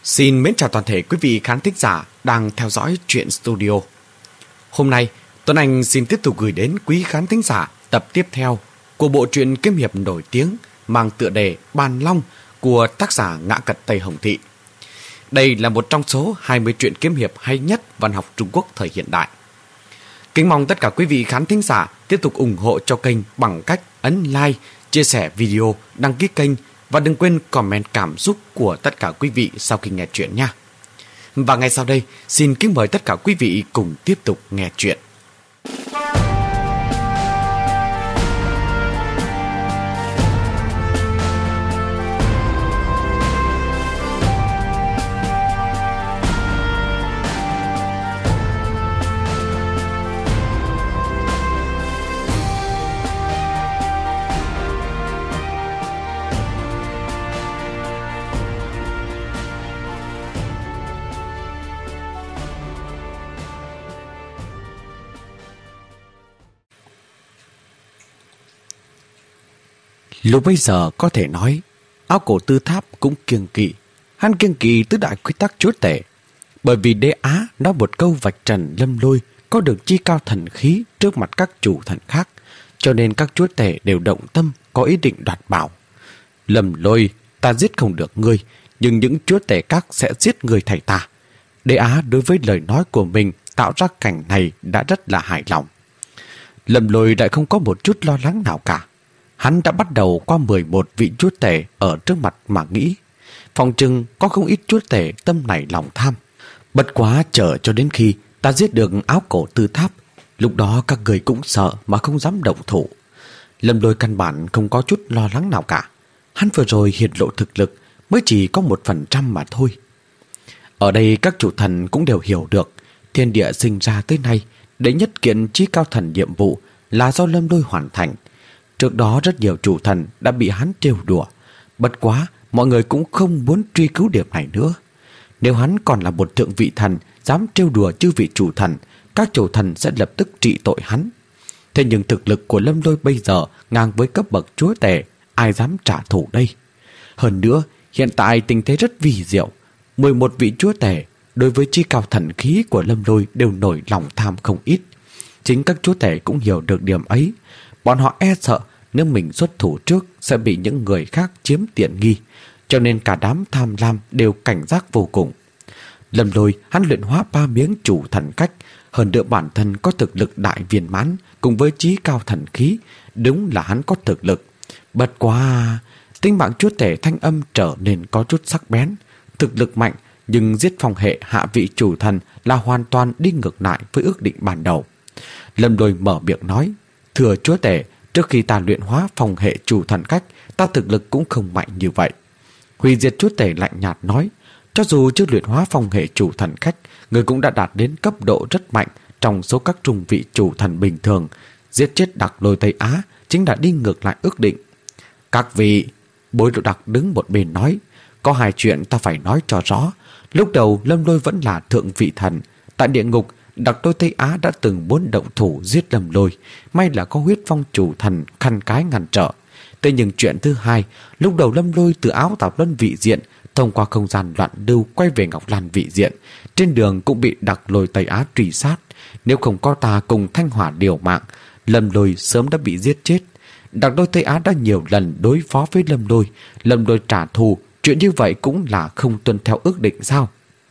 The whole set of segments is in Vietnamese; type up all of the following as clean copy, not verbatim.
Xin mến chào toàn thể quý vị khán thính giả đang theo dõi Truyện Studio. Hôm nay, Tuấn Anh xin tiếp tục gửi đến quý khán thính giả tập tiếp theo của bộ truyện kiếm hiệp nổi tiếng mang tựa đề Bàn Long của tác giả Ngã Cật Tây Hồng Thị. Đây là một trong số 20 truyện kiếm hiệp hay nhất văn học Trung Quốc thời hiện đại. Kính mong tất cả quý vị khán thính giả tiếp tục ủng hộ cho kênh bằng cách ấn like, chia sẻ video, đăng ký kênh và đừng quên comment cảm xúc của tất cả quý vị sau khi nghe chuyện nha. Và ngay sau đây, xin kính mời tất cả quý vị cùng tiếp tục nghe chuyện. Lúc bây giờ có thể nói, Áo Cổ Tư Tháp cũng kiêng kỵ. Hắn kiêng kỵ tứ đại quy tắc chúa tể, bởi vì Đế Á nói một câu vạch trần Lâm Lôi có được chi cao thần khí trước mặt các chủ thần khác, cho nên các chúa tể đều động tâm có ý định đoạt bảo. Lâm Lôi, ta giết không được ngươi, nhưng những chúa tể các sẽ giết ngươi thay ta. Đế Á đối với lời nói của mình tạo ra cảnh này đã rất là hài lòng. Lâm Lôi lại không có một chút lo lắng nào cả. Hắn đã bắt đầu qua 11 vị chúa tể ở trước mặt mà nghĩ. Phòng chừng có không ít chúa tể tâm này lòng tham. Bất quá chờ cho đến khi ta giết được Áo Cổ Tư Tháp, lúc đó các người cũng sợ mà không dám động thủ. Lâm Lôi căn bản không có chút lo lắng nào cả. Hắn vừa rồi hiện lộ thực lực mới chỉ có 1% mà thôi. Ở đây các chủ thần cũng đều hiểu được thiên địa sinh ra tới nay để nhất kiện chí cao thần nhiệm vụ là do Lâm Lôi hoàn thành. Trước đó rất nhiều chủ thần đã bị hắn trêu đùa. Bất quá mọi người cũng không muốn truy cứu điểm này nữa. Nếu hắn còn là một thượng vị thần dám trêu đùa chư vị chủ thần, các chủ thần sẽ lập tức trị tội hắn. Thế nhưng thực lực của Lâm Lôi bây giờ ngang với cấp bậc chúa tể, ai dám trả thù đây? Hơn nữa, hiện tại tình thế rất vi diệu. 11 vị chúa tể đối với chi cao thần khí của Lâm Lôi đều nổi lòng tham không ít. Chính các chúa tể cũng hiểu được điểm ấy. Bọn họ e sợ nếu mình xuất thủ trước sẽ bị những người khác chiếm tiện nghi, cho nên cả đám tham lam đều cảnh giác vô cùng. Lâm Lôi hắn luyện hóa 3 miếng chủ thần cách, hơn nữa bản thân có thực lực đại viên mãn cùng với chí cao thần khí, đúng là hắn có thực lực. Bất quá tính mạng chúa tể Thanh Âm trở nên có chút sắc bén, thực lực mạnh nhưng giết phong hệ hạ vị chủ thần là hoàn toàn đi ngược lại với ước định ban đầu. Lâm Lôi mở miệng nói: "Thưa chúa tể, trước khi ta luyện hóa phong hệ chủ thần cách, ta thực lực cũng không mạnh như vậy." Hủy Diệt chúa tể lạnh nhạt nói: "Cho dù chưa luyện hóa phong hệ chủ thần cách, người cũng đã đạt đến cấp độ rất mạnh trong số các trung vị chủ thần bình thường. Giết chết Đặc Lôi Tây Á chính là đi ngược lại ước định." "Các vị," Bối Độ Đặc đứng một bên nói, "có hai chuyện ta phải nói cho rõ. Lúc đầu Lâm Lôi vẫn là thượng vị thần. Tại địa ngục, Đặc Lôi Tây Á đã từng muốn động thủ giết Lâm Lôi, may là có huyết phong chủ thần khăn cái ngăn trở. Thế nhưng chuyện thứ hai, lúc đầu Lâm Lôi từ Áo Tạp Luân vị diện thông qua không gian loạn lưu quay về Ngọc Lan vị diện, trên đường cũng bị Đặc Lôi Tây Á truy sát. Nếu không có ta cùng Thanh Hỏa điều mạng, Lâm Lôi sớm đã bị giết chết. Đặc Lôi Tây Á đã nhiều lần đối phó với Lâm Lôi trả thù, chuyện như vậy cũng là không tuân theo ước định sao?"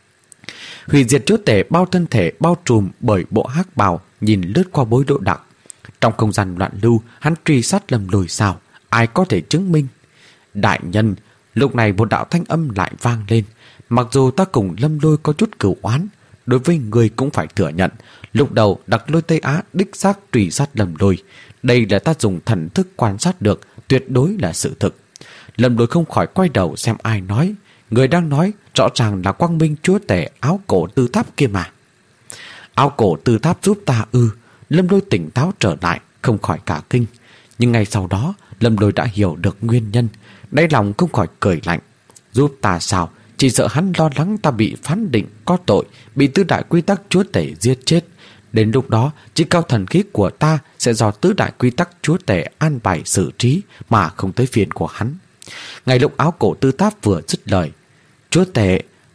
Hủy Diệt chúa tể bao thân thể bao trùm bởi bộ hắc bào nhìn lướt qua Bối Độ Đặc. Trong không gian loạn lưu, hắn truy sát Lâm Lôi sao? Ai có thể chứng minh? "Đại nhân," lúc này một đạo thanh âm lại vang lên. "Mặc dù ta cùng Lâm Lôi có chút cửu oán, đối với người cũng phải thừa nhận, lúc đầu Đặc Lôi Tây Á đích xác truy sát Lâm Lôi. Đây là ta dùng thần thức quan sát được, tuyệt đối là sự thực." Lâm Lôi không khỏi quay đầu xem ai nói. Người đang nói rõ ràng là Quang Minh chúa tể Áo Cổ Tư Tháp kia mà. "Áo Cổ Tư Tháp giúp ta ư?" Lâm Lôi tỉnh táo trở lại, không khỏi cả kinh. Nhưng ngay sau đó Lâm Lôi đã hiểu được nguyên nhân, đáy lòng không khỏi cười lạnh. "Giúp ta sao? Chỉ sợ hắn lo lắng ta bị phán định có tội, bị tứ đại quy tắc chúa tể giết chết. Đến lúc đó chí cao thần khí của ta sẽ do tứ đại quy tắc chúa tể an bài xử trí, mà không tới phiền của hắn." Ngay lúc Áo Cổ Tư Tháp vừa dứt lời, "Chúa tể,"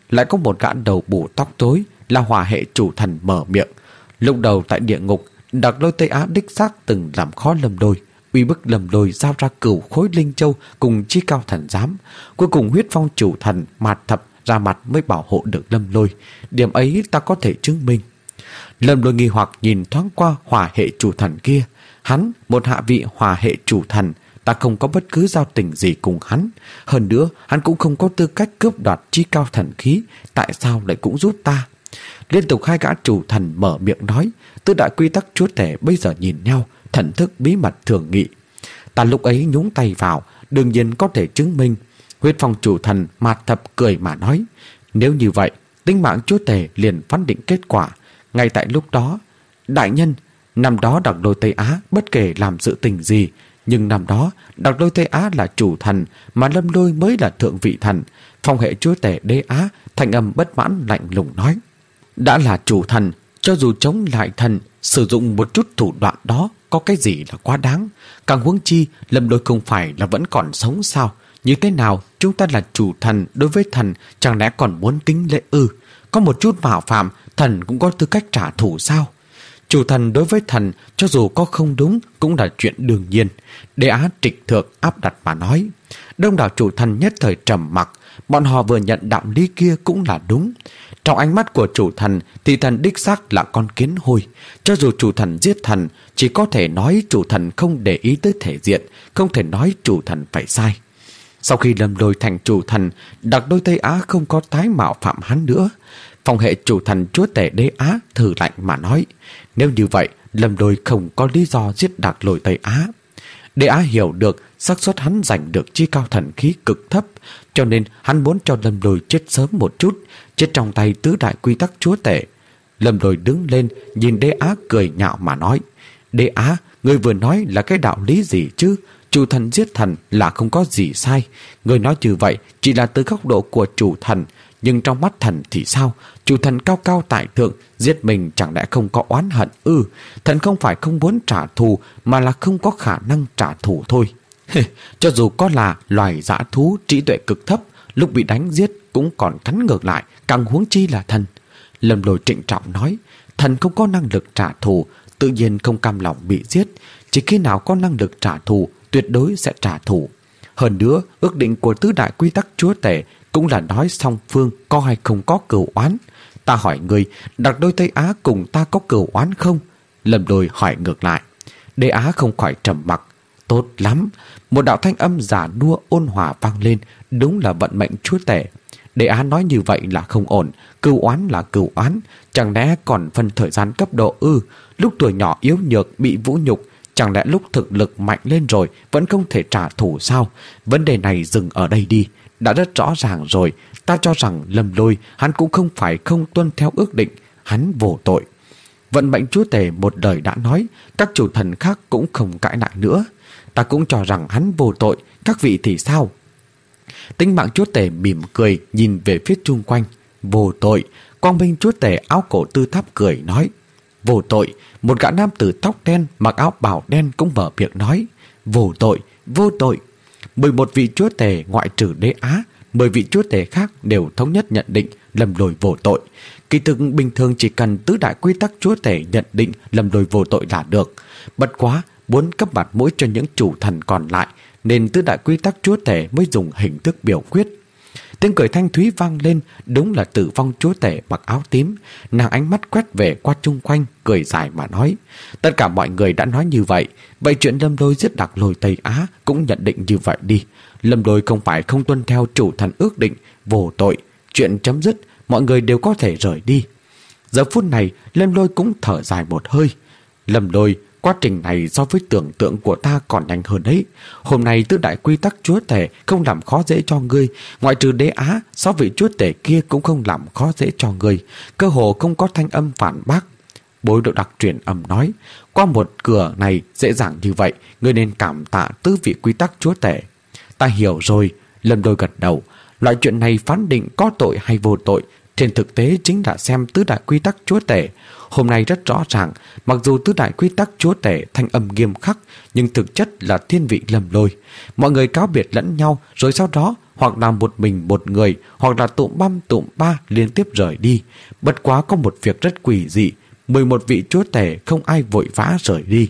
lại có một gã đầu bù tóc tối là hỏa hệ chủ thần mở miệng. Lúc đầu tại địa ngục, Đặc Lôi Tây Á đích xác từng làm khó Lâm Lôi, uy bức Lâm Lôi giao ra cửu khối linh châu cùng Chí Cao Thần Giám. Cuối cùng Huyết Phong chủ thần Mạt Thập ra mặt mới bảo hộ được Lâm Lôi. Điểm ấy ta có thể chứng minh. Lâm Lôi nghi hoặc nhìn thoáng qua hỏa hệ chủ thần kia. Hắn, một hạ vị hỏa hệ chủ thần, ta không có bất cứ giao tình gì cùng hắn. Hơn nữa, hắn cũng không có tư cách cướp đoạt Chí Cao thần khí. Tại sao lại cũng giúp ta? Liên tục hai gã chủ thần mở miệng nói. Tứ đại quy tắc chúa tể bây giờ nhìn nhau, thần thức bí mật thường nghị. Ta lúc ấy nhúng tay vào, đương nhiên có thể chứng minh. Huyết Phong chủ thần Mạt Thập cười mà nói. Nếu như vậy, tính mạng chúa tể liền phán định kết quả. Ngay tại lúc đó, đại nhân, năm đó Đặc Lôi Tây Á bất kể làm sự tình gì, nhưng năm đó Đặc Lôi Tây Á là chủ thần, mà Lâm Lôi mới là thượng vị thần. Phong hệ chúa tể Đế Á thanh âm bất mãn lạnh lùng nói. Đã là chủ thần, cho dù chống lại thần, sử dụng một chút thủ đoạn đó có cái gì là quá đáng. Càng huống chi, Lâm Lôi không phải là vẫn còn sống sao? Như thế nào chúng ta là chủ thần đối với thần, chẳng lẽ còn muốn kính lễ ư? Có một chút mạo phạm, thần cũng có tư cách trả thù sao? Chủ thần đối với thần, cho dù có không đúng cũng là chuyện đương nhiên. Đế Á trịch thượng áp đặt mà nói. Đông đảo chủ thần nhất thời trầm mặc. Bọn họ vừa nhận đạo lý kia cũng là đúng. Trong ánh mắt của chủ thần thì thần đích xác là con kiến hôi. Cho dù chủ thần giết thần, chỉ có thể nói chủ thần không để ý tới thể diện, không thể nói chủ thần phải sai. Sau khi Lâm Lôi thành chủ thần, Đặc Lôi Tây Á không có tái mạo phạm hắn nữa. Phong hệ chủ thần chúa tể Đế Á thử lạnh mà nói. Nếu như vậy, Lâm Lôi không có lý do giết Đặc Lôi Tây Á. Đế Á hiểu được xác suất hắn giành được Chí Cao thần khí cực thấp, cho nên hắn muốn cho Lâm Lôi chết sớm một chút, chết trong tay tứ đại quy tắc chúa tể. Lâm Lôi đứng lên nhìn Đế Á cười nhạo mà nói. Đế Á, ngươi vừa nói là cái đạo lý gì chứ? Chủ thần giết thần là không có gì sai. Ngươi nói như vậy chỉ là từ góc độ của chủ thần, nhưng trong mắt thần thì sao? Chủ thần cao cao tại thượng, giết mình chẳng lẽ không có oán hận ư? Thần không phải không muốn trả thù, mà là không có khả năng trả thù thôi. Cho dù có là loài dã thú trí tuệ cực thấp, lúc bị đánh giết cũng còn cắn ngược lại, càng huống chi là thần. Lâm Lôi trịnh trọng nói. Thần không có năng lực trả thù, tự nhiên không cam lòng bị giết. Chỉ khi nào có năng lực trả thù, tuyệt đối sẽ trả thù. Hơn nữa, ước định của tứ đại quy tắc chúa tể cũng là nói song phương có hay không có cửu oán. Ta hỏi người, Đặc Lôi Tây Á cùng ta có cửu oán không? Lâm Lôi hỏi ngược lại. Đế Á không khỏi trầm mặc. Tốt lắm. Một đạo thanh âm giả nua ôn hòa vang lên. Đúng là vận mệnh chúa tể. Đế Á nói như vậy là không ổn. Cửu oán là cửu oán, chẳng lẽ còn phân thời gian cấp độ ư? Lúc tuổi nhỏ yếu nhược bị vũ nhục, chẳng lẽ lúc thực lực mạnh lên rồi vẫn không thể trả thù sao? Vấn đề này dừng ở đây đi. Đã rất rõ ràng rồi. Ta cho rằng Lâm Lôi hắn cũng không phải không tuân theo ước định, hắn vô tội. Vận mệnh chúa tể một lời đã nói, các chủ thần khác cũng không cãi lại nữa. Ta cũng cho rằng hắn vô tội, các vị thì sao? Tinh mạng chúa tể mỉm cười nhìn về phía chung quanh. Vô tội. Quang Minh chúa tể áo cổ tư tháp cười nói. Vô tội. Một gã nam tử tóc đen mặc áo bào đen cũng mở miệng nói. Vô tội, vô tội. 11 vị chúa tể ngoại trừ Đế Á, 10 vị chúa tể khác đều thống nhất nhận định Lâm Lôi vô tội. Kỳ thực bình thường chỉ cần tứ đại quy tắc chúa tể nhận định Lâm Lôi vô tội là được. Bất quá muốn cấp mặt mũi cho những chủ thần còn lại, nên tứ đại quy tắc chúa tể mới dùng hình thức biểu quyết. Tiếng cười thanh thúy vang lên. Đúng là Tử Vong chúa tể mặc áo tím. Nàng ánh mắt quét về qua chung quanh, cười dài mà nói. Tất cả mọi người đã nói như vậy, vậy chuyện Lâm Lôi giết Đặc Lôi Tây Á cũng nhận định như vậy đi. Lâm Lôi không phải không tuân theo chủ thần ước định, vô tội. Chuyện chấm dứt, mọi người đều có thể rời đi. Giờ phút này Lâm Lôi cũng thở dài một hơi. Lâm Lôi, quá trình này so với tưởng tượng của ta còn nhanh hơn đấy. Hôm nay tứ đại quy tắc chúa tể không làm khó dễ cho ngươi. Ngoại trừ Đế Á, so vị chúa tể kia cũng không làm khó dễ cho ngươi. Cơ hồ không có thanh âm phản bác. Bối độ đặc truyền âm nói. Qua một cửa này dễ dàng như vậy, ngươi nên cảm tạ tứ vị quy tắc chúa tể. Ta hiểu rồi. Lâm Lôi gật đầu. Loại chuyện này phán định có tội hay vô tội, trên thực tế chính là xem tứ đại quy tắc chúa tể. Hôm nay rất rõ ràng, mặc dù tứ đại quy tắc chúa tể thanh âm nghiêm khắc, nhưng thực chất là thiên vị Lâm Lôi. Mọi người cáo biệt lẫn nhau, rồi sau đó hoặc là một mình một người, hoặc là tụm băm tụm ba liên tiếp rời đi. Bất quá có một việc rất quỷ dị, 11 vị chúa tể không ai vội vã rời đi.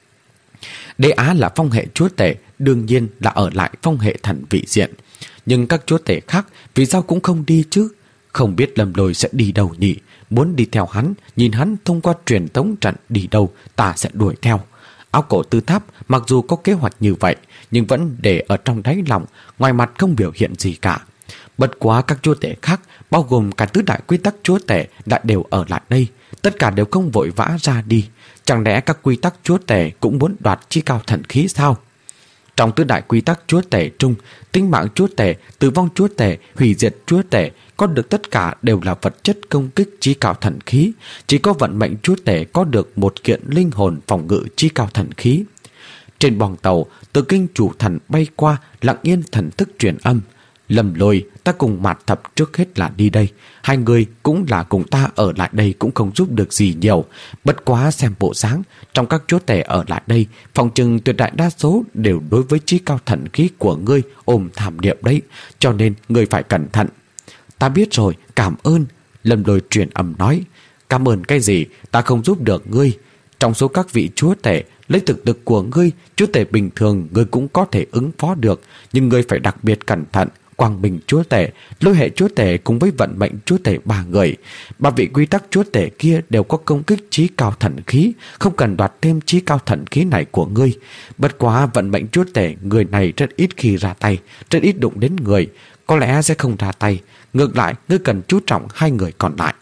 Đế Á là phong hệ chúa tể, đương nhiên là ở lại phong hệ thần vị diện. Nhưng các chúa tể khác vì sao cũng không đi chứ? Không biết Lâm Lôi sẽ đi đâu nhỉ? Muốn đi theo hắn, nhìn hắn thông qua truyền tống trận đi đâu, ta sẽ đuổi theo. Áo cổ tư tháp mặc dù có kế hoạch như vậy, nhưng vẫn để ở trong đáy lòng, ngoài mặt không biểu hiện gì cả. Bất quá các chúa tể khác, bao gồm cả tứ đại quy tắc chúa tể, đã đều ở lại đây. Tất cả đều không vội vã ra đi. Chẳng lẽ các quy tắc chúa tể cũng muốn đoạt chí cao thần khí sao? Trong tứ đại quy tắc chúa tể trung, tính mạng chúa tể, tử vong chúa tể, hủy diệt chúa tể, có được tất cả đều là vật chất công kích chí cao thần khí. Chỉ có vận mệnh chúa tể có được một kiện linh hồn phòng ngự chí cao thần khí. Trên boong tàu, Tử Kinh chủ thần bay qua, lặng yên thần thức truyền âm. Lâm Lôi, ta cùng Mạt Thập trước hết là đi đây. Hai người cũng là cùng ta ở lại đây cũng không giúp được gì nhiều. Bất quá xem bộ dáng, trong các chúa tể ở lại đây, phòng chừng tuyệt đại đa số đều đối với chí cao thần khí của ngươi ôm thảm niệm đấy. Cho nên ngươi phải cẩn thận. Ta biết rồi, cảm ơn. Lâm Lôi truyền âm nói. Cảm ơn cái gì, ta không giúp được ngươi. Trong số các vị chúa tể, lấy thực lực của ngươi, chúa tể bình thường ngươi cũng có thể ứng phó được, nhưng ngươi phải đặc biệt cẩn thận. Quang Minh chúa tể, Lôi hệ chúa tể cùng với vận mệnh chúa tể 3 người. 3 vị quy tắc chúa tể kia đều có công kích chí cao thần khí, không cần đoạt thêm chí cao thần khí này của ngươi. Bất quá vận mệnh chúa tể người này rất ít khi ra tay, rất ít đụng đến người, có lẽ sẽ không ra tay. Ngược lại, ngươi cần chú trọng hai người còn lại.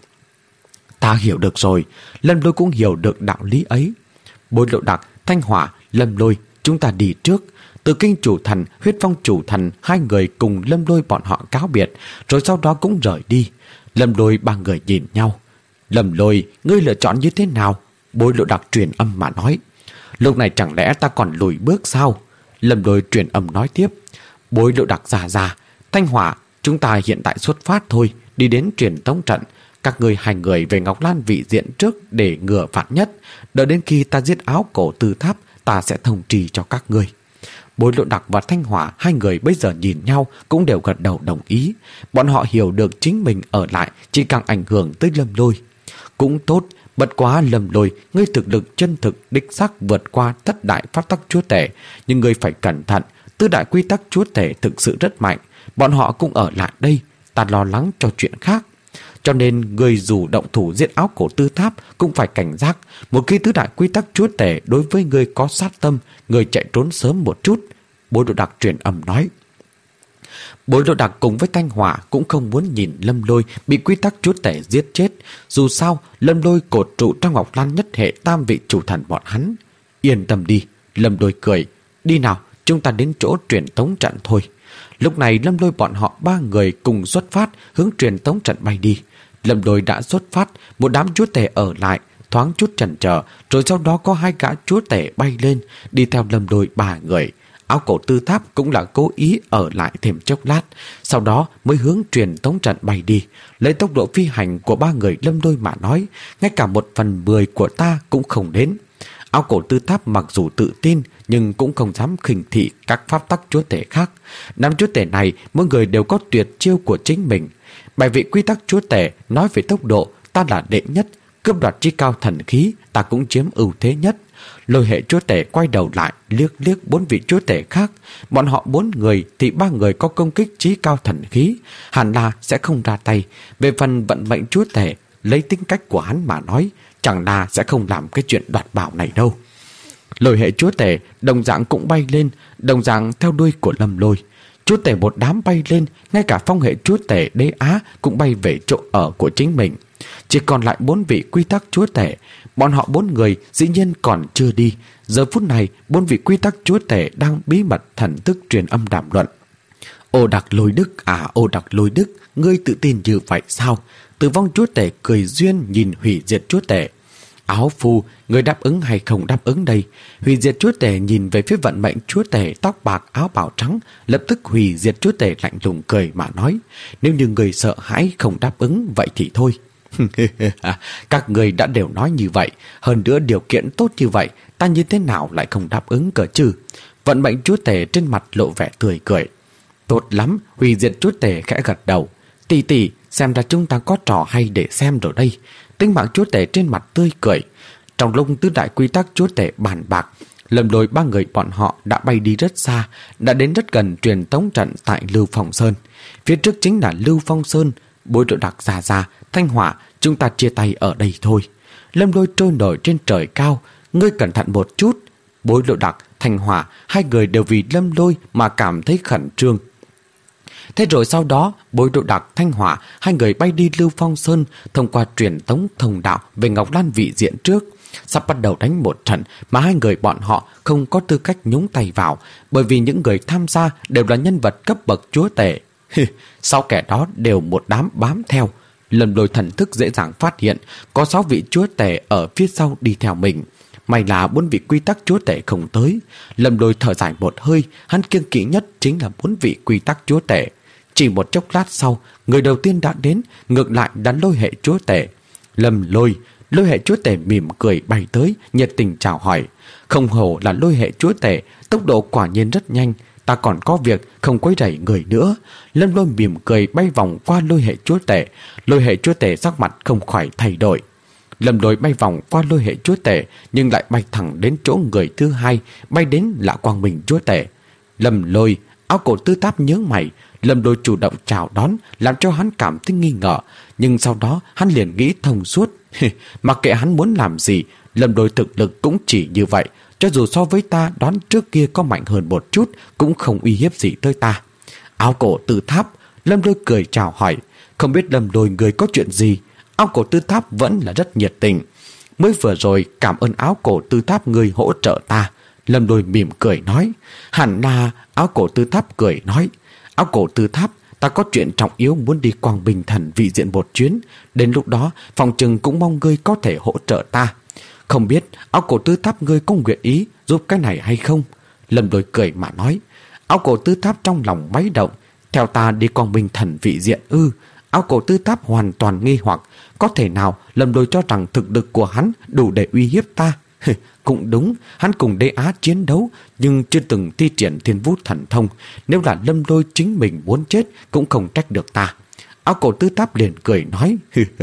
Ta hiểu được rồi. Lâm Lôi cũng hiểu được đạo lý ấy. Bối Lộ Đặc, Thanh Hỏa, Lâm Lôi, chúng ta đi trước. Tử Kinh chủ thần, Huyết Phong chủ thần, hai người cùng Lâm Lôi bọn họ cáo biệt, rồi sau đó cũng rời đi. Lâm Lôi 3 người nhìn nhau. Lâm Lôi, ngươi lựa chọn như thế nào? Bối Lộ Đặc truyền âm mà nói. Lúc này chẳng lẽ ta còn lùi bước sao? Lâm Lôi truyền âm nói tiếp. Bối Lộ Đặc già, Thanh Hỏa, chúng ta hiện tại xuất phát thôi, đi đến truyền tống trận. Các ngươi 2 người về Ngọc Lan vị diện trước để ngừa vạn nhất. Đợi đến khi ta giết Áo Cổ Tư Tháp, ta sẽ thông trì cho các ngươi. Bối Lộ Đặc và Thanh Hỏa, 2 người bây giờ nhìn nhau cũng đều gật đầu đồng ý. Bọn họ hiểu được chính mình ở lại chỉ càng ảnh hưởng tới Lâm Lôi. Cũng tốt, bất quá Lâm Lôi, ngươi thực lực chân thực đích xác vượt qua tất đại pháp tắc chúa tể, nhưng ngươi phải cẩn thận, tứ đại quy tắc chúa tể thực sự rất mạnh, bọn họ cũng ở lại đây, ta lo lắng cho chuyện khác. Cho nên người dù động thủ giết Áo Cổ Tư Tháp cũng phải cảnh giác. Một khi tứ đại quy tắc chúa tể đối với người có sát tâm, người chạy trốn sớm một chút. Bối Lộ Đặc truyền âm nói. Bối Lộ Đặc cùng với Thanh Hỏa cũng không muốn nhìn Lâm Lôi bị quy tắc chúa tể giết chết. Dù sao Lâm Lôi cột trụ trong Ngọc Lan nhất hệ tam vị chủ thần bọn hắn. Yên tâm đi, Lâm Lôi cười. Đi nào, chúng ta đến chỗ truyền tống trận thôi. Lúc này Lâm Lôi bọn họ 3 người cùng xuất phát hướng truyền tống trận bay đi. Lâm Lôi đã xuất phát, một đám chúa tể ở lại, thoáng chút chần chờ, rồi sau đó có 2 gã chúa tể bay lên, đi theo Lâm Lôi 3 người. Áo Cổ Tư Tháp cũng là cố ý ở lại thêm chốc lát, sau đó mới hướng truyền tống trận bay đi. Lấy tốc độ phi hành của 3 người Lâm Lôi mà nói, ngay cả 1/10 của ta cũng không đến. Áo Cổ Tư Tháp mặc dù tự tin nhưng cũng không dám khinh thị các pháp tắc chúa tể khác. 5 chúa tể này mỗi người đều có tuyệt chiêu của chính mình. 7 vị quy tắc chúa tể nói về tốc độ, ta là đệ nhất, cướp đoạt chí cao thần khí, ta cũng chiếm ưu thế nhất. Lôi hệ chúa tể quay đầu lại liếc liếc 4 vị chúa tể khác. Bọn họ 4 người thì 3 người có công kích chí cao thần khí, hẳn là sẽ không ra tay. Về phần vận mệnh chúa tể, lấy tính cách của hắn mà nói, chẳng là sẽ không làm cái chuyện đoạt bảo này đâu. Lôi hệ chúa tể đồng dạng cũng bay lên, đồng dạng theo đuôi của Lâm Lôi. Chúa tể một đám bay lên, ngay cả phong hệ chúa tể Đế Á cũng bay về chỗ ở của chính mình. Chỉ còn lại 4 vị quy tắc chúa tể. Bọn họ 4 người dĩ nhiên còn chưa đi. Giờ phút này 4 vị quy tắc chúa tể đang bí mật thần thức truyền âm đàm luận. Ô Đặc Lôi Đức à, Ô Đặc Lôi Đức, ngươi tự tin như vậy sao? Tử vong chúa tể cười duyên nhìn hủy diệt chúa tể. Áo Phu, người đáp ứng hay không đáp ứng đây? Hủy diệt chúa tể nhìn về phía vận mệnh chúa tể tóc bạc áo bào trắng, lập tức hủy diệt chúa tể lạnh lùng cười mà nói. Nếu như người sợ hãi không đáp ứng, vậy thì thôi. Các người đã đều nói như vậy, hơn nữa điều kiện tốt như vậy, ta như thế nào lại không đáp ứng cơ chứ? Vận mệnh chúa tể trên mặt lộ vẻ tươi cười. Tốt lắm, hủy diệt chúa tể khẽ gật đầu. Tỷ tỷ, xem ra chúng ta có trò hay để xem rồi đây. Tinh mạng chúa tể trên mặt tươi cười. Trong lúc tứ đại quy tắc chúa tể bàn bạc, Lâm Lôi ba người bọn họ đã bay đi rất xa, đã đến rất gần truyền tống trận tại Lưu Phong Sơn. Phía trước chính là Lưu Phong Sơn. Bối Độ Đặc, Gia, Thanh Hỏa, chúng ta chia tay ở đây thôi. Lâm Lôi trôi nổi trên trời cao. Ngươi cẩn thận một chút. Bối Độ Đặc, Thanh Hỏa, hai người đều vì Lâm Lôi mà cảm thấy khẩn trương. Thế rồi sau đó, Bối Độ Đặc, Thanh Hỏa, hai người bay đi Lưu Phong Sơn, thông qua truyền tống thông đạo về Ngọc Lan vị diện trước. Sắp bắt đầu đánh một trận mà hai người bọn họ không có tư cách nhúng tay vào, bởi vì những người tham gia đều là nhân vật cấp bậc chúa tể. Sau kẻ đó đều một đám bám theo. Lâm Lôi thần thức dễ dàng phát hiện có 6 vị chúa tể ở phía sau đi theo mình. May là 4 vị quy tắc chúa tể không tới. Lâm Lôi thở dài một hơi, hắn kiêng kỵ nhất chính là 4 vị quy tắc chúa tể. Chỉ một chốc lát sau, người đầu tiên đã đến, ngược lại là Lôi hệ chúa tể. Lôi hệ chúa tể mỉm cười bay tới, nhiệt tình chào hỏi. Không hổ là Lôi hệ chúa tể, tốc độ quả nhiên rất nhanh. Ta còn có việc, không quấy rầy người nữa. Lâm Lôi mỉm cười bay vòng qua Lôi hệ chúa tể. Lôi hệ chúa tể sắc mặt không khỏi thay đổi. Lâm Lôi bay vòng qua Lôi hệ chúa tể, nhưng lại bay thẳng đến chỗ người thứ hai, bay đến là Quang Minh chúa tể. Lâm Lôi, Áo Cổ Tư Tháp nhớ mày. Lâm Lôi chủ động chào đón, làm cho hắn cảm thấy nghi ngờ, nhưng sau đó hắn liền nghĩ thông suốt. Mặc kệ hắn muốn làm gì, Lâm Lôi thực lực cũng chỉ như vậy, cho dù so với ta đón trước kia có mạnh hơn một chút, cũng không uy hiếp gì tới ta. Áo Cổ Tư Tháp, Lâm Lôi cười chào hỏi. Không biết Lâm Lôi người có chuyện gì? Áo Cổ Tư Tháp vẫn là rất nhiệt tình. Mới vừa rồi cảm ơn Áo Cổ Tư Tháp người hỗ trợ ta. Lâm Lôi mỉm cười nói. Hẳn là. Áo Cổ Tư Tháp cười nói. Áo Cổ Tư Tháp, ta có chuyện trọng yếu muốn đi Quang Bình Thần vị diện một chuyến. Đến lúc đó, phòng trừng cũng mong ngươi có thể hỗ trợ ta. Không biết Áo Cổ Tư Tháp ngươi có nguyện ý giúp cái này hay không? Lâm Lôi cười mà nói. Áo Cổ Tư Tháp trong lòng máy động. Theo ta đi Quang Bình Thần vị diện ư? Áo Cổ Tư Tháp hoàn toàn nghi hoặc. Có thể nào Lâm Lôi cho rằng thực lực của hắn đủ để uy hiếp ta? Cũng đúng, hắn cùng Đế Á chiến đấu nhưng chưa từng thi triển Thiên Vũ thần thông. Nếu là Lâm Lôi chính mình muốn chết cũng không trách được ta. Áo Cổ Tư Tháp liền cười nói.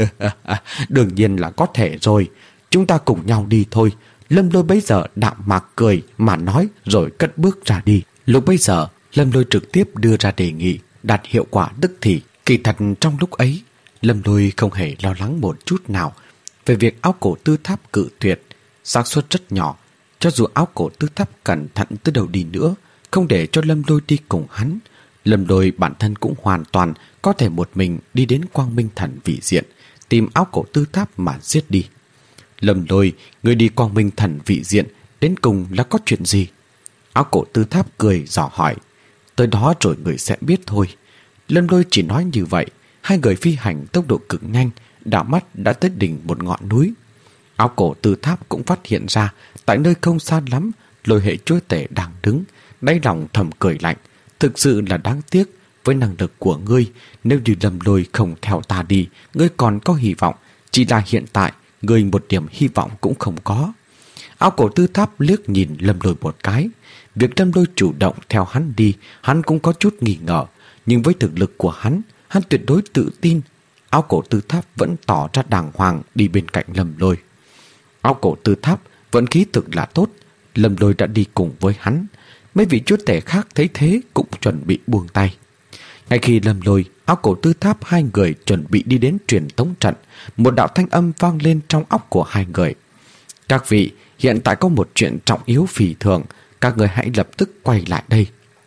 Đương nhiên là có thể rồi. Chúng ta cùng nhau đi thôi. Lâm Lôi bấy giờ đạm mạc cười mà nói rồi cất bước ra đi. Lúc bấy giờ Lâm Lôi trực tiếp đưa ra đề nghị đạt hiệu quả tức thì. Kỳ thật trong lúc ấy Lâm Lôi không hề lo lắng một chút nào về việc Áo Cổ Tư Tháp cự tuyệt. Xác suất rất nhỏ, cho dù Áo Cổ Tư Tháp cẩn thận tới đâu đi nữa, không để cho Lâm Lôi đi cùng hắn, Lâm Lôi bản thân cũng hoàn toàn có thể một mình đi đến Quang Minh Thần vị diện, tìm Áo Cổ Tư Tháp mà giết đi. Lâm Lôi, người đi Quang Minh Thần vị diện đến cùng là có chuyện gì? Áo Cổ Tư Tháp cười dò hỏi. Tới đó rồi người sẽ biết thôi. Lâm Lôi chỉ nói như vậy. Hai người phi hành tốc độ cực nhanh, đảo mắt đã tới đỉnh một ngọn núi. Áo Cổ Tư Tháp cũng phát hiện ra tại nơi không xa lắm Lôi hệ chúa tể đang đứng, đáy lòng thầm cười lạnh. Thực sự là đáng tiếc, với năng lực của ngươi, nếu như Lâm Lôi không theo ta đi, ngươi còn có hy vọng. Chỉ là hiện tại ngươi một điểm hy vọng cũng không có. Áo Cổ Tư Tháp liếc nhìn Lâm Lôi một cái. Việc Lâm Lôi chủ động theo hắn đi, hắn cũng có chút nghi ngờ, nhưng với thực lực của hắn tuyệt đối tự tin. Áo Cổ Tư Tháp vẫn tỏ ra đàng hoàng đi bên cạnh Lâm Lôi. Áo Cổ Tư Tháp vận khí thực là tốt, Lâm Lôi đã đi cùng với hắn. Mấy vị chúa tể khác thấy thế cũng chuẩn bị buông tay. Ngay khi Lâm Lôi, Áo Cổ Tư Tháp hai người chuẩn bị đi đến truyền tống trận, một đạo thanh âm vang lên trong óc của hai người. Các vị, hiện tại có một chuyện trọng yếu phi thường, các người hãy lập tức quay lại đây.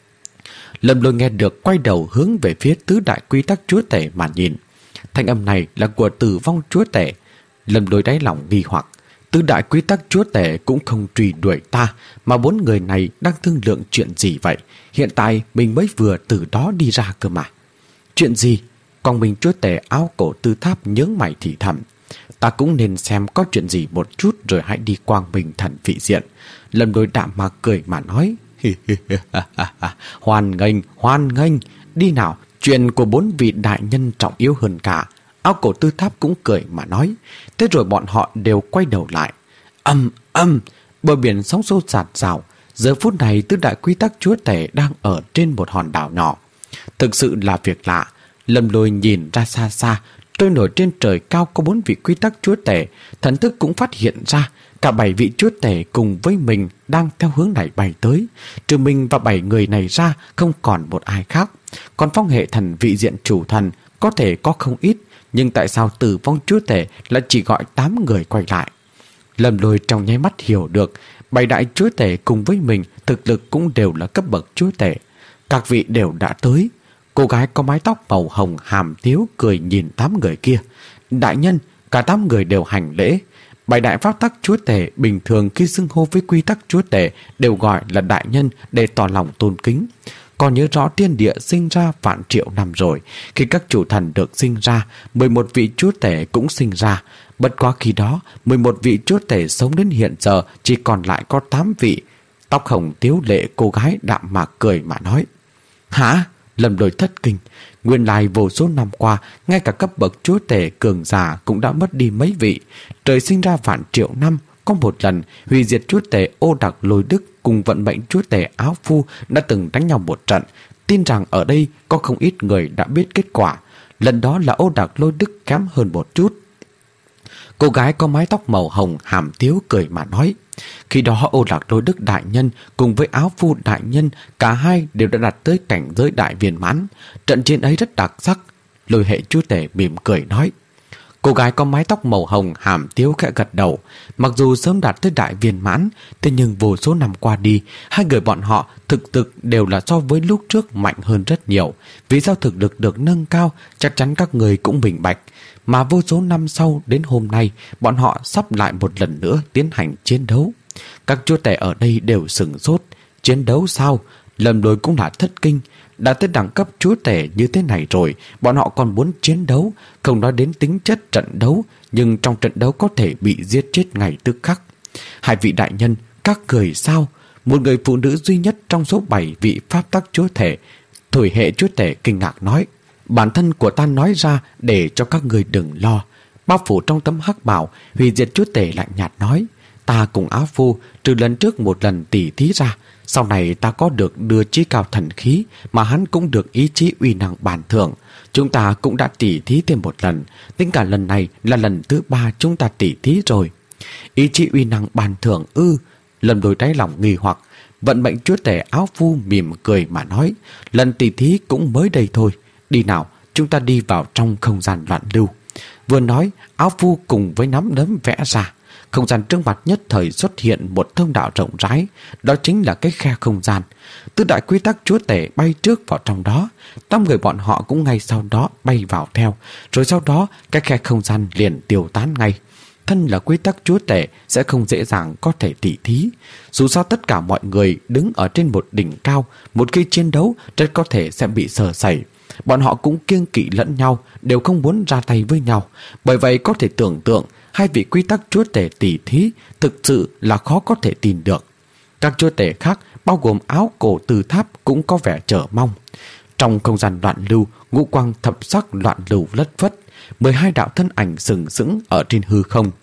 Lâm Lôi nghe được quay đầu hướng về phía tứ đại quy tắc chúa tể mà nhìn. Thanh âm này là của Tử Vong chúa tể. Lâm Lôi đáy lòng nghi hoặc. Tứ đại quy tắc chúa tể cũng không truy đuổi ta, mà 4 người này đang thương lượng chuyện gì vậy? Hiện tại mình mới vừa từ đó đi ra cơ mà. Chuyện gì? Quang Minh chúa tể Áo Cổ Tư Tháp nhớ mày thì thầm. Ta cũng nên xem có chuyện gì một chút rồi hãy đi Quang Minh Thần vị diện. Lâm Lôi đạm mà cười mà nói. Hoan nghênh, đi nào, chuyện của 4 vị đại nhân trọng yếu hơn cả. Áo Cổ Tư Tháp cũng cười mà nói. Thế rồi bọn họ đều quay đầu lại. Bờ biển sóng xô xạt xào. Giờ phút này tứ đại quy tắc chúa tể đang ở trên một hòn đảo nhỏ. Thực sự là việc lạ. Lâm Lôi nhìn ra xa xa, trôi nổi trên trời cao có 4 vị quy tắc chúa tể. Thần thức cũng phát hiện ra cả 7 vị chúa tể cùng với mình đang theo hướng này bay tới. Trừ mình và 7 người này ra, không còn một ai khác. Còn phong hệ thần vị diện chủ thần có thể có không ít, nhưng tại sao tử vong chúa tể là chỉ gọi 8 người quay lại? Lâm Lôi trong nháy mắt hiểu được 7 đại chúa tể cùng với mình thực lực cũng đều là cấp bậc chúa tể. Các vị đều đã tới. Cô gái có mái tóc màu hồng hàm tiếu cười nhìn 8 người kia. Đại nhân, cả 8 người đều hành lễ. 7 đại pháp tắc chúa tể bình thường khi xưng hô với quy tắc chúa tể đều gọi là đại nhân để tỏ lòng tôn kính. Còn nhớ rõ thiên địa sinh ra vạn triệu năm rồi, khi các chủ thần được sinh ra, 11 vị chúa tể cũng sinh ra. Bất quá khi đó, 11 vị chúa tể sống đến hiện giờ chỉ còn lại có 8 vị. Tóc hồng tiếu lệ cô gái đạm mạc cười mà nói. Hả? Lâm Lôi thất kinh. Nguyên lai vô số năm qua, ngay cả cấp bậc chúa tể cường giả cũng đã mất đi mấy vị. Trời sinh ra vạn triệu năm, có một lần hủy diệt chúa tể Ô Đặc Lôi Đức cùng vận mệnh chúa tể Áo Phu đã từng đánh nhau một trận. Tin rằng ở đây có không ít người đã biết kết quả. Lần đó là Ô Đặc Lôi Đức kém hơn một chút. Cô gái có mái tóc màu hồng hàm tiếu cười mà nói. Khi đó Ô Đặc Lôi Đức đại nhân cùng với Áo Phu đại nhân, cả hai đều đã đạt tới cảnh giới đại viên mãn. Trận chiến ấy rất đặc sắc. Lôi hệ chúa tể mỉm cười nói. Cô gái có mái tóc màu hồng hàm tiếu khẽ gật đầu. Mặc dù sớm đạt tới đại viên mãn, thế nhưng vô số năm qua đi, hai người bọn họ thực đều là so với lúc trước mạnh hơn rất nhiều. Vì sao thực lực được nâng cao, chắc chắn các người cũng minh bạch. Mà vô số năm sau đến hôm nay, bọn họ sắp lại một lần nữa tiến hành chiến đấu. Các chúa tể ở đây đều sửng sốt. Chiến đấu sao? Lâm Lôi cũng là thất kinh. Đã tới đẳng cấp chúa tể như thế này rồi, bọn họ còn muốn chiến đấu. Không nói đến tính chất trận đấu, nhưng trong trận đấu có thể bị giết chết ngay tức khắc. Hai vị đại nhân, các người sao? Một người phụ nữ duy nhất trong số 7 vị pháp tắc chúa tể, thủy hệ chúa tể kinh ngạc nói. Bản thân của ta nói ra để cho các người đừng lo. Bao phủ trong tấm hắc bào, hủy diệt chúa tể lạnh nhạt nói. Ta cùng Áo Phu trừ lần trước một lần tỉ thí ra, sau này ta có được đưa chí cao thần khí, mà hắn cũng được ý chí uy năng bản thượng. Chúng ta cũng đã tỉ thí thêm một lần, tính cả lần này là lần thứ 3 chúng ta tỉ thí rồi. Ý chí uy năng bản thượng ư? Lâm Lôi đáy lòng nghi hoặc. Vận mệnh chúa tể Áo Phu mỉm cười mà nói. Lần tỉ thí cũng mới đây thôi. Đi nào, chúng ta đi vào trong không gian loạn lưu. Vừa nói, Áo Phu cùng với nắm đấm vẽ ra. Không gian trước mặt nhất thời xuất hiện một thông đạo rộng rãi, đó chính là cái khe không gian. Tứ đại quy tắc chúa tể bay trước vào trong đó, 5 người bọn họ cũng ngay sau đó bay vào theo, rồi sau đó cái khe không gian liền tiêu tán ngay. Thân là quy tắc chúa tể sẽ không dễ dàng có thể tỉ thí. Dù sao tất cả mọi người đứng ở trên một đỉnh cao, một khi chiến đấu rất có thể sẽ bị sơ sẩy. Bọn họ cũng kiêng kỵ lẫn nhau, đều không muốn ra tay với nhau. Bởi vậy có thể tưởng tượng hai vị quy tắc chúa tể tỉ thí thực sự là khó có thể tin được. Các chúa tể khác bao gồm Áo Cổ Từ Tháp cũng có vẻ chờ mong. Trong không gian loạn lưu, ngũ quang thập sắc loạn lưu lất phất, 12 đạo thân ảnh sừng sững ở trên hư không.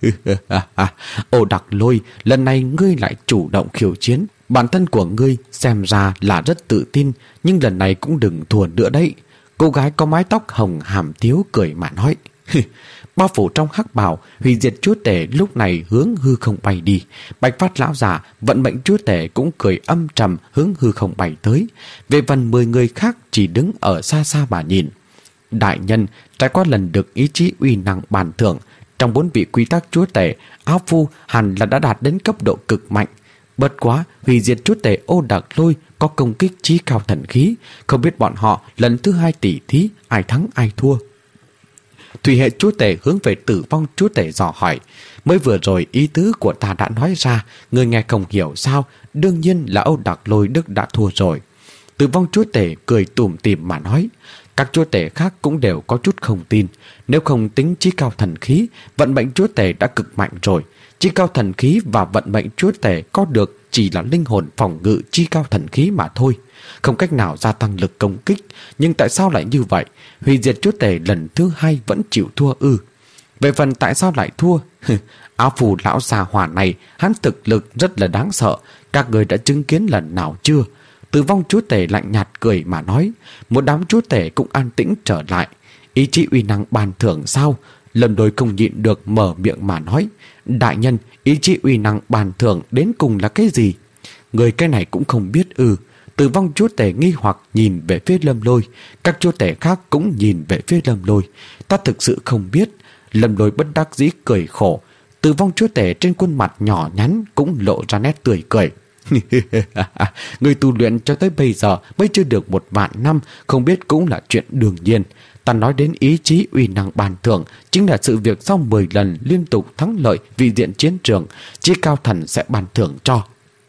Ô Đặc Lôi, lần này ngươi lại chủ động khiêu chiến. Bản thân của ngươi xem ra là rất tự tin, nhưng lần này cũng đừng thua nữa đấy. Cô gái có mái tóc hồng hàm tiếu cười mà nói. Bao phủ trong hắc bào, hủy diệt chúa tể lúc này hướng hư không bay đi. Bạch Phát lão già, vận mệnh chúa tể cũng cười âm trầm hướng hư không bay tới. Về phần 10 người khác chỉ đứng ở xa xa mà nhìn. Đại nhân, trải qua lần được ý chí uy năng bản thượng, trong 4 vị quy tắc chúa tể, Áo Phu hẳn là đã đạt đến cấp độ cực mạnh. Bất quá, hủy diệt chúa tể Ô Đặc Lôi có công kích chí cao thần khí, không biết bọn họ lần thứ 2 tỉ thí ai thắng ai thua. Thủy hệ chúa tể hướng về tử vong chúa tể dò hỏi. Mới vừa rồi ý tứ của ta đã nói ra, người nghe không hiểu sao? Đương nhiên là Ô Đặc Lôi Đức đã thua rồi. Tử vong chúa tể cười tủm tỉm mà nói. Các chúa tể khác cũng đều có chút không tin. Nếu không tính chí cao thần khí, vận mệnh chúa tể đã cực mạnh rồi. Chí cao thần khí và vận mệnh chúa tể có được chỉ là linh hồn phòng ngự chí cao thần khí mà thôi, không cách nào gia tăng lực công kích. Nhưng tại sao lại như vậy? Hủy diệt chúa tể lần thứ 2 vẫn chịu thua ư? Về phần tại sao lại thua, Áo Phù lão già hỏa này, hắn thực lực rất là đáng sợ. Các người đã chứng kiến lần nào chưa? Tử vong chúa tể lạnh nhạt cười mà nói. Một đám chúa tể cũng an tĩnh trở lại. Ý chí uy năng ban thưởng sao? Lâm Lôi không nhịn được mở miệng mà nói. Đại nhân, ý chí uy năng ban thưởng đến cùng là cái gì? Người cái này cũng không biết ư? Tử vong chúa tể nghi hoặc nhìn về phía Lâm Lôi. Các chúa tể khác cũng nhìn về phía Lâm Lôi. Ta thực sự không biết. Lâm Lôi bất đắc dĩ cười khổ. Tử vong chúa tể trên khuôn mặt nhỏ nhắn cũng lộ ra nét tươi cười. Người tu luyện cho tới bây giờ mới chưa được 1.000 năm, không biết cũng là chuyện đương nhiên. Ta nói đến ý chí uy năng ban thưởng chính là sự việc sau 10 lần liên tục thắng lợi vị diện chiến trường, chí cao thần sẽ ban thưởng cho.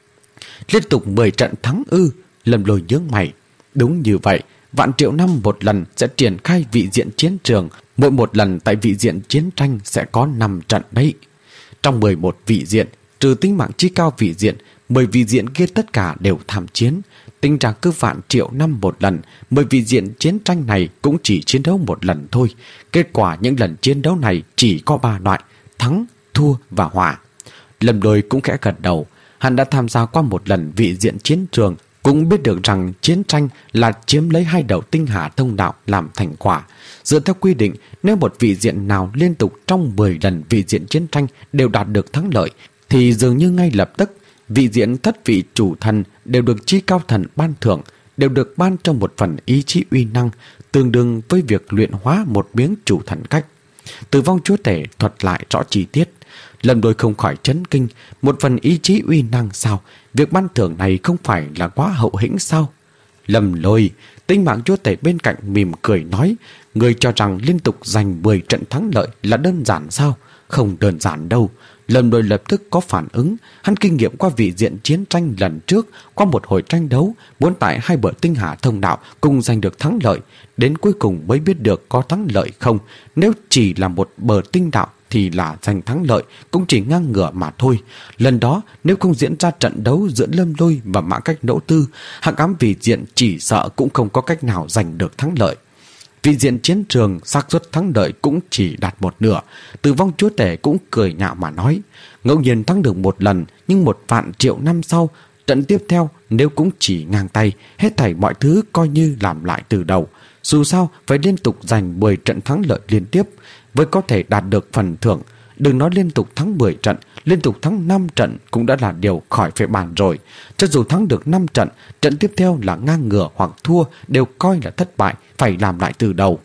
Liên tục 10 trận thắng ư? Lâm Lôi nhướng mày. Đúng như vậy, vạn triệu năm một lần sẽ triển khai vị diện chiến trường, mỗi một lần tại vị diện chiến tranh sẽ có 5 trận đấy. Trong 11 vị diện, trừ tính mạng chí cao vị diện, 10 vị diện kia tất cả đều tham chiến. Tính ra cứ vạn triệu năm một lần, 10 vị diện chiến tranh này cũng chỉ chiến đấu một lần thôi. Kết quả những lần chiến đấu này chỉ có 3 loại: thắng, thua và hòa. Lâm Lôi cũng khẽ gật đầu. Hắn đã tham gia qua một lần vị diện chiến trường, cũng biết được rằng chiến tranh là chiếm lấy 2 đầu tinh hà thông đạo làm thành quả. Dựa theo quy định, nếu một vị diện nào liên tục trong 10 lần vị diện chiến tranh đều đạt được thắng lợi, thì dường như ngay lập tức vị diện thất vị chủ thần đều được chí cao thần ban thưởng, đều được ban cho một phần ý chí uy năng, tương đương với việc luyện hóa một miếng chủ thần cách. Tử vong chúa tể thuật lại rõ chi tiết. Lâm Lôi không khỏi chấn kinh. Một phần ý chí uy năng sao? Việc ban thưởng này không phải là quá hậu hĩnh sao? Lâm Lôi, tinh mạng chúa tể bên cạnh mỉm cười nói. Người cho rằng liên tục giành 10 trận thắng lợi là đơn giản sao? Không đơn giản đâu. Lâm Lôi lập tức có phản ứng. Hắn kinh nghiệm qua vị diện chiến tranh lần trước, qua một hồi tranh đấu, muốn tại 2 bờ tinh hà thông đạo cùng giành được thắng lợi. Đến cuối cùng mới biết được có thắng lợi không. Nếu chỉ là một bờ tinh đạo thì là giành thắng lợi cũng chỉ ngang ngửa mà thôi. Lần đó nếu không diễn ra trận đấu giữa Lâm Lôi và Mã Cách Nỗ Tư, hắc ám vị diện chỉ sợ cũng không có cách nào giành được thắng lợi. Vị diện chiến trường xác suất thắng lợi cũng chỉ đạt một nửa. Tử vong chúa tể cũng cười nhạo mà nói. Ngẫu nhiên thắng được một lần, nhưng 1.000 triệu năm sau, trận tiếp theo nếu cũng chỉ ngang tay, hết thảy mọi thứ coi như làm lại từ đầu. Dù sao phải liên tục giành 10 trận thắng lợi liên tiếp mới có thể đạt được phần thưởng. Đừng nói liên tục thắng 10 trận, liên tục thắng 5 trận cũng đã là điều khỏi phải bàn rồi. Cho dù thắng được 5 trận, trận tiếp theo là ngang ngửa hoặc thua đều coi là thất bại, phải làm lại từ đầu.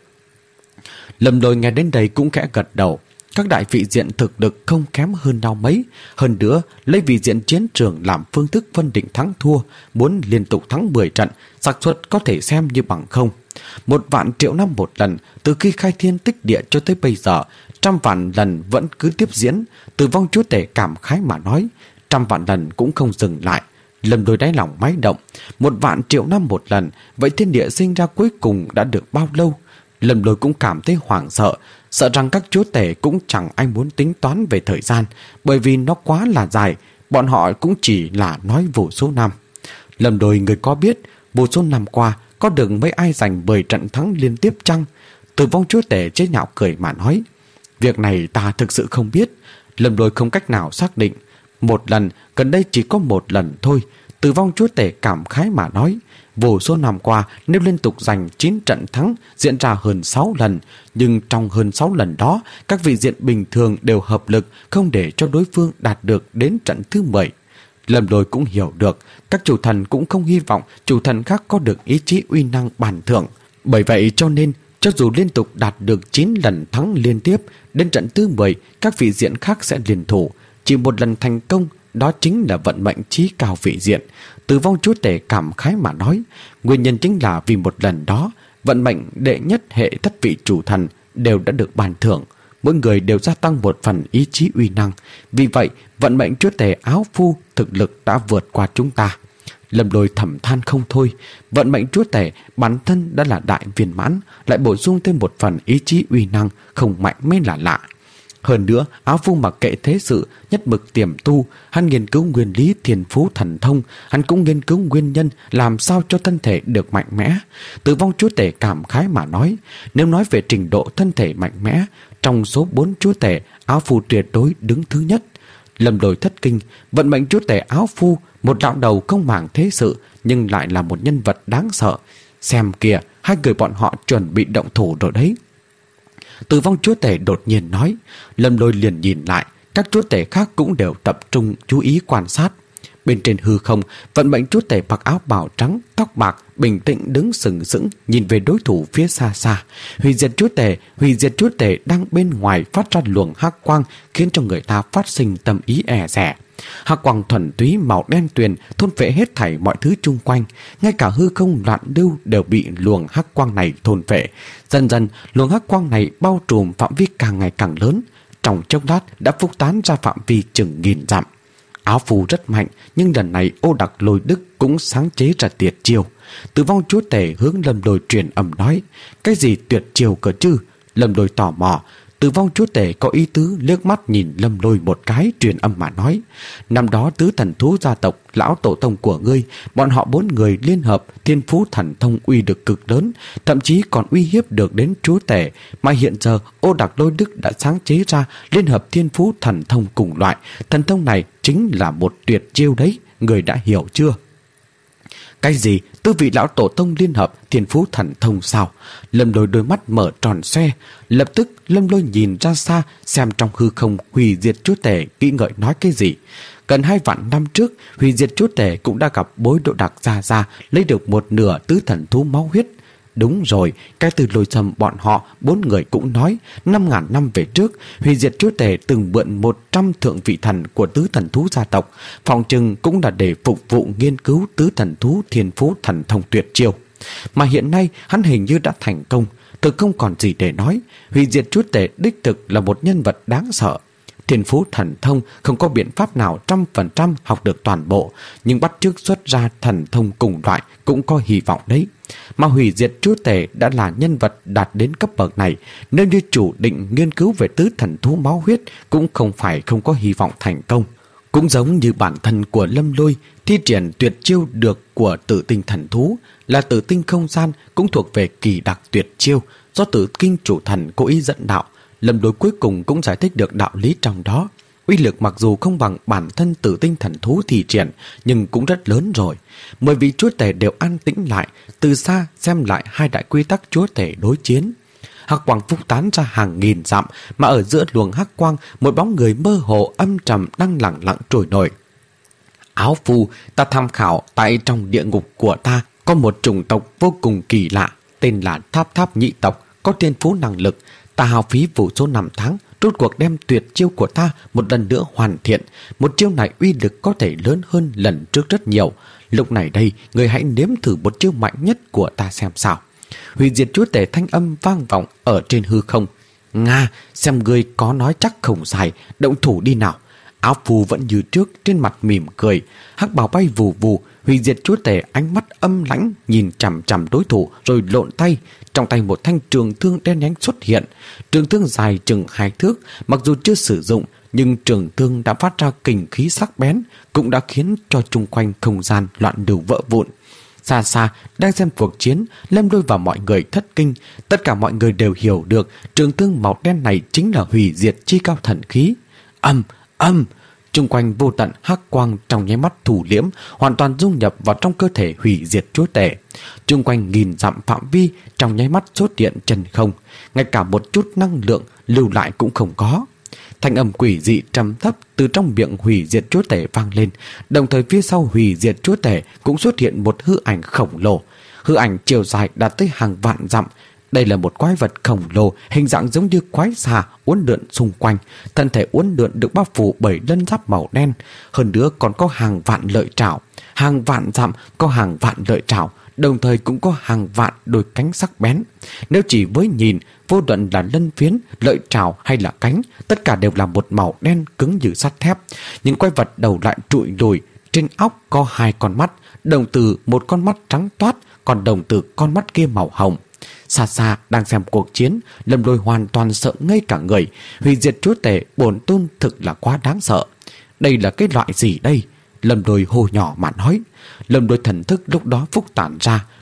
Lâm Lôi nghe đến đây cũng khẽ gật đầu. Các đại vị diện thực lực không kém hơn nhau mấy. Hơn nữa, lấy vị diện chiến trường làm phương thức phân định thắng thua, muốn liên tục thắng 10 trận, xác suất có thể xem như bằng không. 1.000 triệu năm một lần, từ khi khai thiên tích địa cho tới bây giờ, 100.000 lần vẫn cứ tiếp diễn. Tử vong chúa tể cảm khái mà nói, 100.000 lần cũng không dừng lại. Lâm Lôi đáy lòng máy động. 1.000 triệu năm một lần, vậy thiên địa sinh ra cuối cùng đã được bao lâu? Lâm Lôi cũng cảm thấy hoảng sợ, sợ rằng các chúa tể cũng chẳng ai muốn tính toán về thời gian, bởi vì nó quá là dài, bọn họ cũng chỉ là nói vô số năm. Lâm Lôi, người có biết vô số năm qua có được mấy ai giành 10 trận thắng liên tiếp chăng? Tử vong chúa tể chế nhạo cười mà nói. Việc này ta thực sự không biết. Lâm Lôi không cách nào xác định. Một lần, gần đây chỉ có một lần thôi. Tử vong chúa tể cảm khái mà nói. Vô số năm qua, nếu liên tục giành 9 trận thắng, diễn ra hơn 6 lần. Nhưng trong hơn 6 lần đó, các vị diện bình thường đều hợp lực, không để cho đối phương đạt được đến trận thứ 10. Lâm Lôi cũng hiểu được, các chủ thần cũng không hy vọng chủ thần khác có được ý chí uy năng bản thưởng. Bởi vậy cho nên, cho dù liên tục đạt được 9 lần thắng liên tiếp, đến trận thứ 10, các vị diện khác sẽ liên thủ. Chỉ một lần thành công, đó chính là vận mệnh chí cao vị diện. Tử vong chúa tể cảm khái mà nói, nguyên nhân chính là vì một lần đó, vận mệnh đệ nhất hệ thất vị chủ thần đều đã được ban thưởng. Mỗi người đều gia tăng một phần ý chí uy năng. Vì vậy, vận mệnh chúa tể áo phu thực lực đã vượt qua chúng ta. Lâm Lôi thầm than không thôi. Vận mệnh chúa tể bản thân đã là đại viên mãn, lại bổ sung thêm một phần ý chí uy năng không mạnh mới là lạ. Hơn nữa, áo phu mặc kệ thế sự, nhất mực tiềm tu, hắn nghiên cứu nguyên lý thiên phú thần thông, hắn cũng nghiên cứu nguyên nhân làm sao cho thân thể được mạnh mẽ. Tử vong chúa tể cảm khái mà nói, nếu nói về trình độ thân thể mạnh mẽ, trong số 4 chúa tể, áo phu tuyệt đối đứng thứ nhất. Lâm Lôi thất kinh, vận mệnh chúa tể áo phu, một lão đầu không màng thế sự nhưng lại là một nhân vật đáng sợ. Xem kìa, hai người bọn họ chuẩn bị động thủ rồi đấy. Tử vong chúa tể đột nhiên nói. Lâm Lôi liền nhìn lại, các chúa tể khác cũng đều tập trung chú ý quan sát. Bên trên hư không, vận mệnh chúa tể mặc áo bào trắng, tóc bạc, bình tĩnh đứng sừng sững nhìn về đối thủ phía xa xa. Hủy diệt chúa tể đang bên ngoài phát ra luồng hắc quang, khiến cho người ta phát sinh tâm ý e dè. Hắc quang thuần túy màu đen tuyền thôn phệ hết thảy mọi thứ chung quanh, ngay cả hư không loạn lưu đều bị luồng hắc quang này thôn phệ. Dần dần, luồng hắc quang này bao trùm phạm vi càng ngày càng lớn, trong chốc lát đã phúc tán ra phạm vi chừng 1000 dặm. Áo phù rất mạnh, nhưng lần này Ô Đặc Lôi Đức cũng sáng chế ra tuyệt chiêu. Tử vong chúa tể hướng Lâm Lôi truyền âm nói. Cái gì tuyệt chiêu cơ chứ? Lâm Lôi tò mò. Tử vong chúa tể có ý tứ liếc mắt nhìn Lâm Lôi một cái, truyền âm mà nói. Năm đó tứ thần thú gia tộc, lão tổ tông của ngươi, bọn họ 4 người liên hợp, thiên phú thần thông uy lực cực lớn, thậm chí còn uy hiếp được đến chúa tể. Mà hiện giờ Ô Đặc Lôi Đức đã sáng chế ra liên hợp thiên phú thần thông cùng loại. Thần thông này chính là một tuyệt chiêu đấy, người đã hiểu chưa? Cái gì? Tư vị lão tổ tông liên hợp thiên phú thần thông sao? Lâm Lôi đôi mắt mở tròn xoe. Lập tức Lâm Lôi nhìn ra xa, xem trong hư không hủy diệt chúa tể nghĩ ngợi nói cái gì. Gần 2 vạn năm trước, hủy diệt chúa tể cũng đã gặp Bối Độ Đặc ra lấy được một nửa tứ thần thú máu huyết. Đúng rồi, cái từ Lôi Sâm bọn họ 4 người cũng nói 5.000 năm về trước, hủy diệt chúa tể từng mượn 100 thượng vị thần của tứ thần thú gia tộc, phòng trừng cũng là để phục vụ nghiên cứu tứ thần thú thiên phú thần thông tuyệt chiêu. Mà hiện nay hắn hình như đã thành công, thực không còn gì để nói. Hủy diệt chúa tể đích thực là một nhân vật đáng sợ. Thiên phú thần thông không có biện pháp nào 100% học được toàn bộ, nhưng bắt chước xuất ra thần thông cùng loại cũng có hy vọng đấy. Mà hủy diệt chúa tể đã là nhân vật đạt đến cấp bậc này, nếu như chủ định nghiên cứu về tứ thần thú máu huyết cũng không phải không có hy vọng thành công. Cũng giống như bản thân của Lâm Lôi, thi triển tuyệt chiêu được của Tử Tinh thần thú là Tử Tinh không gian cũng thuộc về kỳ đặc tuyệt chiêu do Tử Kinh chủ thần cố ý dẫn đạo. Lâm Lôi cuối cùng cũng giải thích được đạo lý trong đó. Uy lực mặc dù không bằng bản thân Tử Tinh thần thú thi triển, nhưng cũng rất lớn rồi. 10 vị chúa tể đều an tĩnh lại, từ xa xem lại hai đại quy tắc chúa tể đối chiến. Hắc quang phúc tán ra hàng nghìn dặm, mà ở giữa luồng hắc quang, một bóng người mơ hồ âm trầm đang lẳng lặng trồi nổi. Áo phu, ta tham khảo tại trong địa ngục của ta có một chủng tộc vô cùng kỳ lạ, tên là Tháp Tháp Nhị tộc, có thiên phú năng lực. Ta hao phí vô số năm tháng, rốt cuộc đem tuyệt chiêu của ta một lần nữa hoàn thiện. Một chiêu này uy lực có thể lớn hơn lần trước rất nhiều. Lúc này đây, người hãy nếm thử một chiêu mạnh nhất của ta xem sao. Hủy diệt chúa tể thanh âm vang vọng ở trên hư không. Nga, xem ngươi có nói chắc không sai, động thủ đi nào. Áo phù vẫn như trước, trên mặt mỉm cười. Hắc bào bay vù vù. Hủy diệt chúa tể ánh mắt âm lãnh nhìn chằm chằm đối thủ rồi lộn tay. Trong tay một thanh trường thương đen nhánh xuất hiện. Trường thương dài chừng 2 thước, mặc dù chưa sử dụng, nhưng trường thương đã phát ra kình khí sắc bén, cũng đã khiến cho chung quanh không gian loạn lưu vỡ vụn. Xa xa đang xem cuộc chiến, Lâm Lôi và mọi người thất kinh. Tất cả mọi người đều hiểu được trường thương màu đen này chính là hủy diệt chi cao thần khí. Âm chung quanh vô tận hắc quang trong nháy mắt thủ liễm, hoàn toàn dung nhập vào trong cơ thể hủy diệt chúa tể. Chung quanh 1000 dặm phạm vi trong nháy mắt xuất hiện chân không, ngay cả một chút năng lượng lưu lại cũng không có. Thanh âm quỷ dị trầm thấp từ trong miệng hủy diệt chúa tể vang lên, đồng thời phía sau hủy diệt chúa tể cũng xuất hiện một hư ảnh khổng lồ. Hư ảnh chiều dài đạt tới hàng vạn dặm. Đây là một quái vật khổng lồ, hình dạng giống như quái xà uốn lượn xung quanh. Thân thể uốn lượn được bao phủ bởi lân giáp màu đen, hơn nữa còn có hàng vạn lợi trảo. Hàng vạn dặm có hàng vạn lợi trảo, đồng thời cũng có hàng vạn đôi cánh sắc bén. Nếu chỉ với nhìn, vô luận là lân phiến, lợi trảo hay là cánh, tất cả đều là một màu đen cứng như sắt thép. Những quái vật đầu lại trụi lùi, trên óc có 2 con mắt, đồng tử một con mắt trắng toát, còn đồng tử con mắt kia màu hồng. Xa xa đang xem cuộc chiến, Lâm Lôi hoàn toàn sợ ngây cả người. Hủy diệt chúa tể bổn tôn thực là quá đáng sợ. Đây là cái loại gì đây? Lâm Lôi hô nhỏ mà nói. Lâm Lôi thần thức lúc đó phúc tản ra,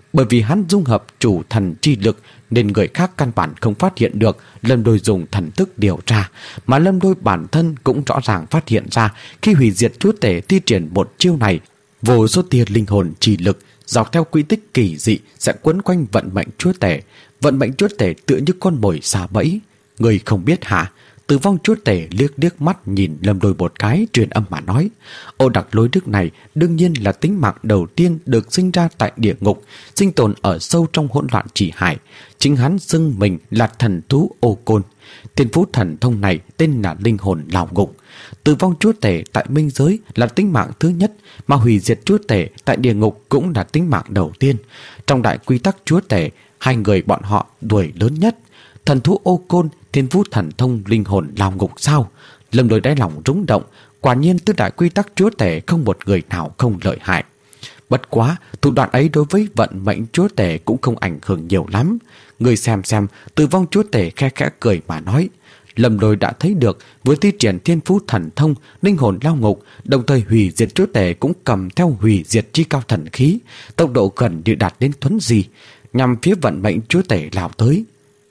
Bởi vì hắn dung hợp chủ thần chi lực nên người khác căn bản không phát hiện được Lâm Lôi dùng thần thức điều tra, mà Lâm Lôi bản thân cũng rõ ràng phát hiện ra khi hủy diệt chúa tể thi triển một chiêu này, vô số tia linh hồn chi lực dọc theo quy tích kỳ dị sẽ quấn quanh vận mệnh chúa tể. Vận mệnh chúa tể tựa như con mồi xà bẫy. Người không biết hả? Tử vong chúa tể liếc mắt nhìn Lâm Lôi một cái, truyền âm mà nói: Ô Đặc lối đức này đương nhiên là tính mạng đầu tiên được sinh ra tại địa ngục, sinh tồn ở sâu trong hỗn loạn chỉ hải. Chính hắn xưng mình là thần thú Ô Côn. Thiên phú thần thông này tên là linh hồn lao ngục. Tử vong chúa tể tại minh giới là tính mạng thứ nhất, mà hủy diệt chúa tể tại địa ngục cũng là tính mạng đầu tiên. Trong đại quy tắc chúa tể, hai người bọn họ đuổi lớn nhất. Thần thú Ô Côn, thiên phú thần thông linh hồn lao ngục sao? Lâm Lôi đáy lòng rung động. Quả nhiên tứ đại quy tắc chúa tể không một người nào không lợi hại. Bất quá, thủ đoạn ấy đối với vận mệnh chúa tể cũng không ảnh hưởng nhiều lắm. Người xem, tử vong chúa tể khe khẽ cười mà nói: Lâm Lôi đã thấy được, với thi triển thiên phú thần thông linh hồn lao ngục, đồng thời hủy diệt chúa tể cũng cầm theo hủy diệt chi cao thần khí, tốc độ gần như đạt đến thuấn di, nhằm phía vận mệnh chúa tể lao tới.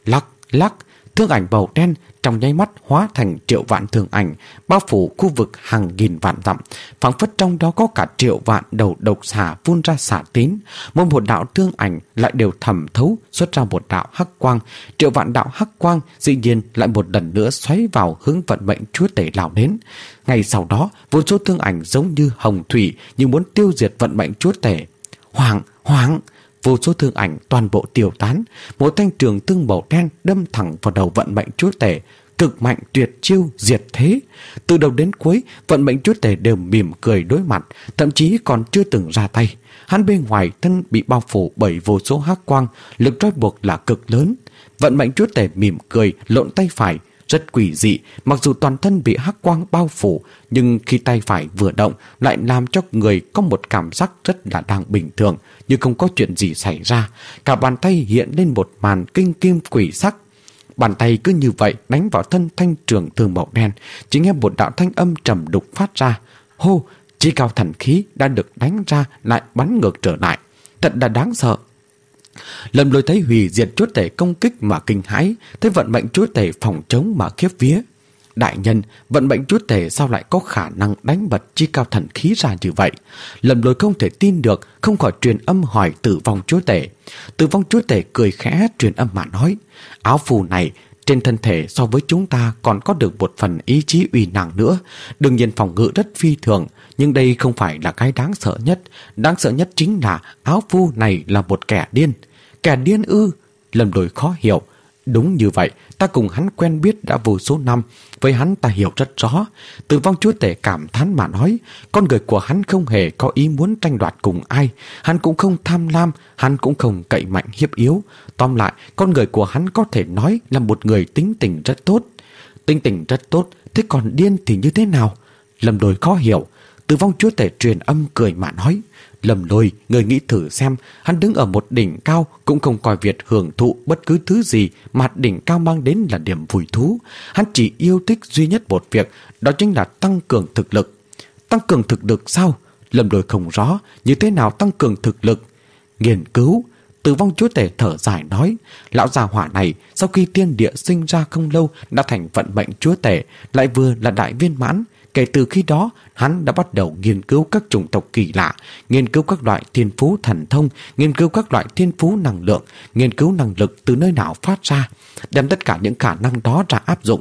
Lắc, thương ảnh màu đen trong nháy mắt hóa thành triệu vạn thương ảnh, bao phủ khu vực hàng nghìn vạn dặm, phảng phất trong đó có cả triệu vạn đầu độc xà phun ra xả tín. Mỗi một đạo thương ảnh lại đều thẩm thấu xuất ra một đạo hắc quang. Triệu vạn đạo hắc quang dĩ nhiên lại một lần nữa xoáy vào hướng vận mệnh chúa tể lao đến. Ngay sau đó, vô số thương ảnh giống như hồng thủy như muốn tiêu diệt vận mệnh chúa tể. Hoảng! Vô số thương ảnh toàn bộ tiêu tán. Một thanh trường thương màu đen đâm thẳng vào đầu vận mệnh chúa tể. Cực mạnh tuyệt chiêu diệt thế. Từ đầu đến cuối, vận mệnh chúa tể đều mỉm cười đối mặt, thậm chí còn chưa từng ra tay. Hắn bên ngoài thân bị bao phủ bởi vô số hắc quang, lực trói buộc là cực lớn. Vận mệnh chúa tể mỉm cười, lộn tay phải, rất quỷ dị. Mặc dù toàn thân bị hắc quang bao phủ, nhưng khi tay phải vừa động lại làm cho người có một cảm giác rất là đang bình thường, như không có chuyện gì xảy ra. Cả bàn tay hiện lên một màn kinh kim quỷ sắc. Bàn tay cứ như vậy đánh vào thân thanh trường thương màu đen, chỉ nghe một đạo thanh âm trầm đục phát ra. Hô! Chí cao thần khí đã được đánh ra lại bắn ngược trở lại. Thật là đáng sợ. Lâm Lôi thấy hủy diệt chúa tể công kích mà kinh hãi, thấy vận mệnh chúa tể phòng chống mà khiếp vía. Đại nhân, vận mệnh chúa tể sao lại có khả năng đánh bật chi cao thần khí ra như vậy? Lâm Lôi không thể tin được, không khỏi truyền âm hỏi tử vong chúa tể. Tử vong chúa tể cười khẽ truyền âm mà nói: Áo phù này trên thân thể so với chúng ta còn có được một phần ý chí uy năng nữa. Đương nhiên phòng ngự rất phi thường, nhưng đây không phải là cái đáng sợ nhất. Đáng sợ nhất chính là áo phù này là một kẻ điên. Kẻ điên ư? Lâm Lôi khó hiểu. Đúng như vậy, ta cùng hắn quen biết đã vô số năm, với hắn ta hiểu rất rõ. Tử vong chúa tể cảm thán mà nói: Con người của hắn không hề có ý muốn tranh đoạt cùng ai, hắn cũng không tham lam, hắn cũng không cậy mạnh hiếp yếu. Tóm lại, con người của hắn có thể nói là một người tính tình rất tốt. Tính tình rất tốt, thế còn điên thì như thế nào? Lâm Lôi khó hiểu. Tử vong chúa tể truyền âm cười mà nói: Lâm Lôi, người nghĩ thử xem, hắn đứng ở một đỉnh cao cũng không coi việc hưởng thụ bất cứ thứ gì mà đỉnh cao mang đến là điểm vui thú. Hắn chỉ yêu thích duy nhất một việc, đó chính là tăng cường thực lực. Tăng cường thực lực sao? Lâm Lôi không rõ như thế nào tăng cường thực lực. Nghiên cứu. Tử vong chúa tể thở dài nói: Lão già hỏa này sau khi tiên địa sinh ra không lâu đã thành vận mệnh chúa tể, lại vừa là đại viên mãn. Kể từ khi đó, hắn đã bắt đầu nghiên cứu các chủng tộc kỳ lạ, nghiên cứu các loại thiên phú thần thông, nghiên cứu các loại thiên phú năng lượng, nghiên cứu năng lực từ nơi nào phát ra, đem tất cả những khả năng đó ra áp dụng.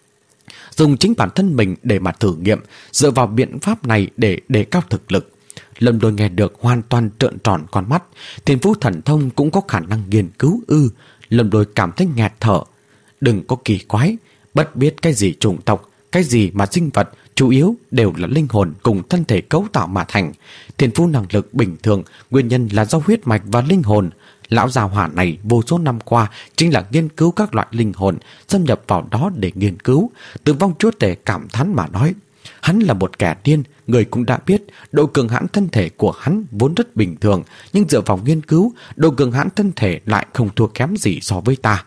Dùng chính bản thân mình để mà thử nghiệm, dựa vào biện pháp này để đề cao thực lực. Lâm Lôi nghe được hoàn toàn trợn tròn con mắt. Thiên phú thần thông cũng có khả năng nghiên cứu ư? Lâm Lôi cảm thấy nghẹt thở. Đừng có kỳ quái, bất biết cái gì chủng tộc, cái gì mà sinh vật, chủ yếu đều là linh hồn cùng thân thể cấu tạo mà thành. Thiên phú năng lực bình thường, nguyên nhân là do huyết mạch và linh hồn. Lão già hỏa này vô số năm qua chính là nghiên cứu các loại linh hồn, xâm nhập vào đó để nghiên cứu. Tử vong chúa tể cảm thán mà nói: Hắn là một kẻ điên, người cũng đã biết, độ cường hãn thân thể của hắn vốn rất bình thường, nhưng dựa vào nghiên cứu, độ cường hãn thân thể lại không thua kém gì so với ta.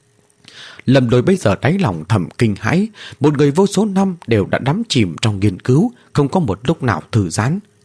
Lâm Lôi bây giờ đáy lòng thầm kinh hãi. Một người vô số năm đều đã đắm chìm trong nghiên cứu, không có một lúc nào thư giãn.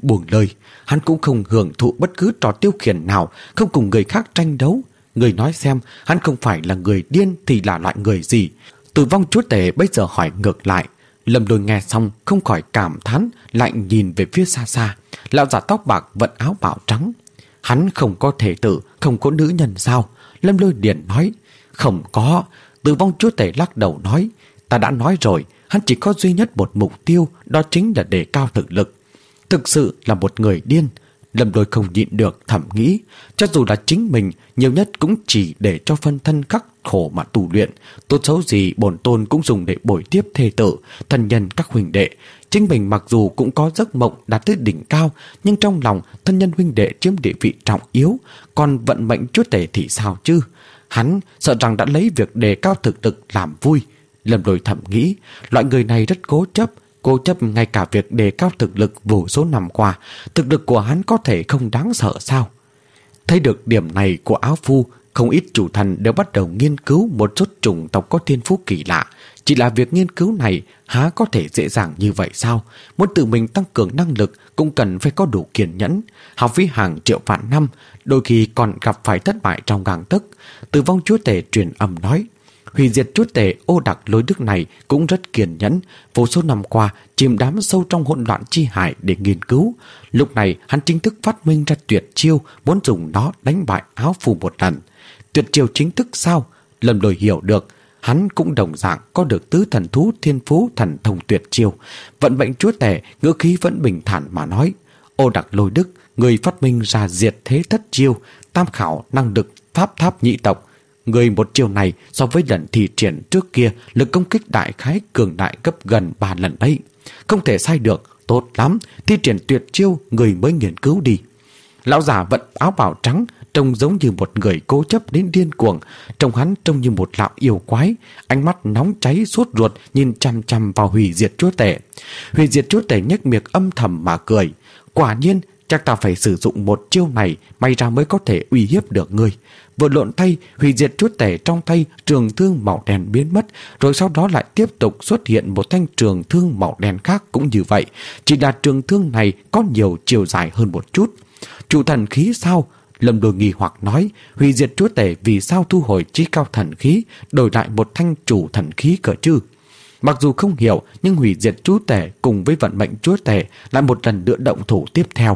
buông lời. Hắn cũng không hưởng thụ bất cứ trò tiêu khiển nào, không cùng người khác tranh đấu. Người nói xem, hắn không phải là người điên thì là loại người gì? Tử vong chúa tể bây giờ hỏi ngược lại. Lâm Lôi nghe xong không khỏi cảm thán, lại nhìn về phía xa xa. Lão già tóc bạc vận áo bào trắng. Hắn không có thể tử, không có nữ nhân sao? Lâm Lôi liền nói. Không có. Tử vong chúa tể lắc đầu nói. Ta đã nói rồi, hắn chỉ có duy nhất một mục tiêu, đó chính là đề cao thực lực. Thực sự là một người điên. Lâm Lôi không nhịn được thầm nghĩ, cho dù là chính mình, nhiều nhất cũng chỉ để cho phân thân khắc khổ mà tu luyện. Tốt xấu gì bổn tôn cũng dùng để bồi tiếp thê tử, thân nhân các huynh đệ. Chính mình mặc dù cũng có giấc mộng đạt tới đỉnh cao, nhưng trong lòng thân nhân huynh đệ chiếm địa vị trọng yếu. Còn vận mệnh chúa tể thì sao chứ? Hắn sợ rằng đã lấy việc đề cao thực lực làm vui. Lâm Lôi thầm nghĩ, loại người này rất cố chấp ngay cả việc đề cao thực lực vô số năm qua. Thực lực của hắn có thể không đáng sợ sao? Thấy được điểm này của áo phu, không ít chủ thần đều bắt đầu nghiên cứu một số chủng tộc có thiên phú kỳ lạ. Chỉ là việc nghiên cứu này há có thể dễ dàng như vậy sao? Muốn tự mình tăng cường năng lực cũng cần phải có đủ kiên nhẫn. Học phí hàng triệu vạn năm, đôi khi còn gặp phải thất bại trong gang tấc. Tử vong chúa tể truyền âm nói. Hủy diệt chúa tể Ô Đặc Lôi Đức này cũng rất kiên nhẫn, vô số năm qua chìm đắm sâu trong hỗn loạn chi hải để nghiên cứu. Lúc này hắn chính thức phát minh ra tuyệt chiêu, muốn dùng nó đánh bại áo phù một lần. Tuyệt chiêu chính thức sao? Lâm Lôi hiểu được, hắn cũng đồng dạng có được tứ thần thú thiên phú thần thông tuyệt chiêu. Vận mệnh chúa tể ngữ khí vẫn bình thản mà nói. Ô Đặc Lôi Đức, người phát minh ra diệt thế thất chiêu, tam khảo năng lực pháp tháp nhị tộc. Người một chiều này so với lần thi triển trước kia, lực công kích đại khái cường đại gấp gần 3 lần đấy. Không thể sai được, tốt lắm, thi triển tuyệt chiêu người mới nghiên cứu đi. Lão già vận áo bào trắng, trông giống như một người cố chấp đến điên cuồng. Trông hắn trông như một lão yêu quái, ánh mắt nóng cháy sốt ruột nhìn chằm chằm vào hủy diệt chúa tể. Hủy diệt chúa tể nhếch miệng âm thầm mà cười. Quả nhiên, chắc ta phải sử dụng một chiêu này, may ra mới có thể uy hiếp được ngươi. Vừa lộn tay, hủy diệt chúa tể trong tay trường thương màu đen biến mất, rồi sau đó lại tiếp tục xuất hiện một thanh trường thương màu đen khác cũng như vậy. Chỉ là trường thương này có nhiều chiều dài hơn một chút. Chủ thần khí sao? Lâm Lôi nghi hoặc nói, hủy diệt chúa tể vì sao thu hồi chí cao thần khí, đổi lại một thanh chủ thần khí cơ chứ? Mặc dù không hiểu, nhưng hủy diệt chúa tể cùng với vận mệnh chúa tể lại một lần nữa động thủ tiếp theo.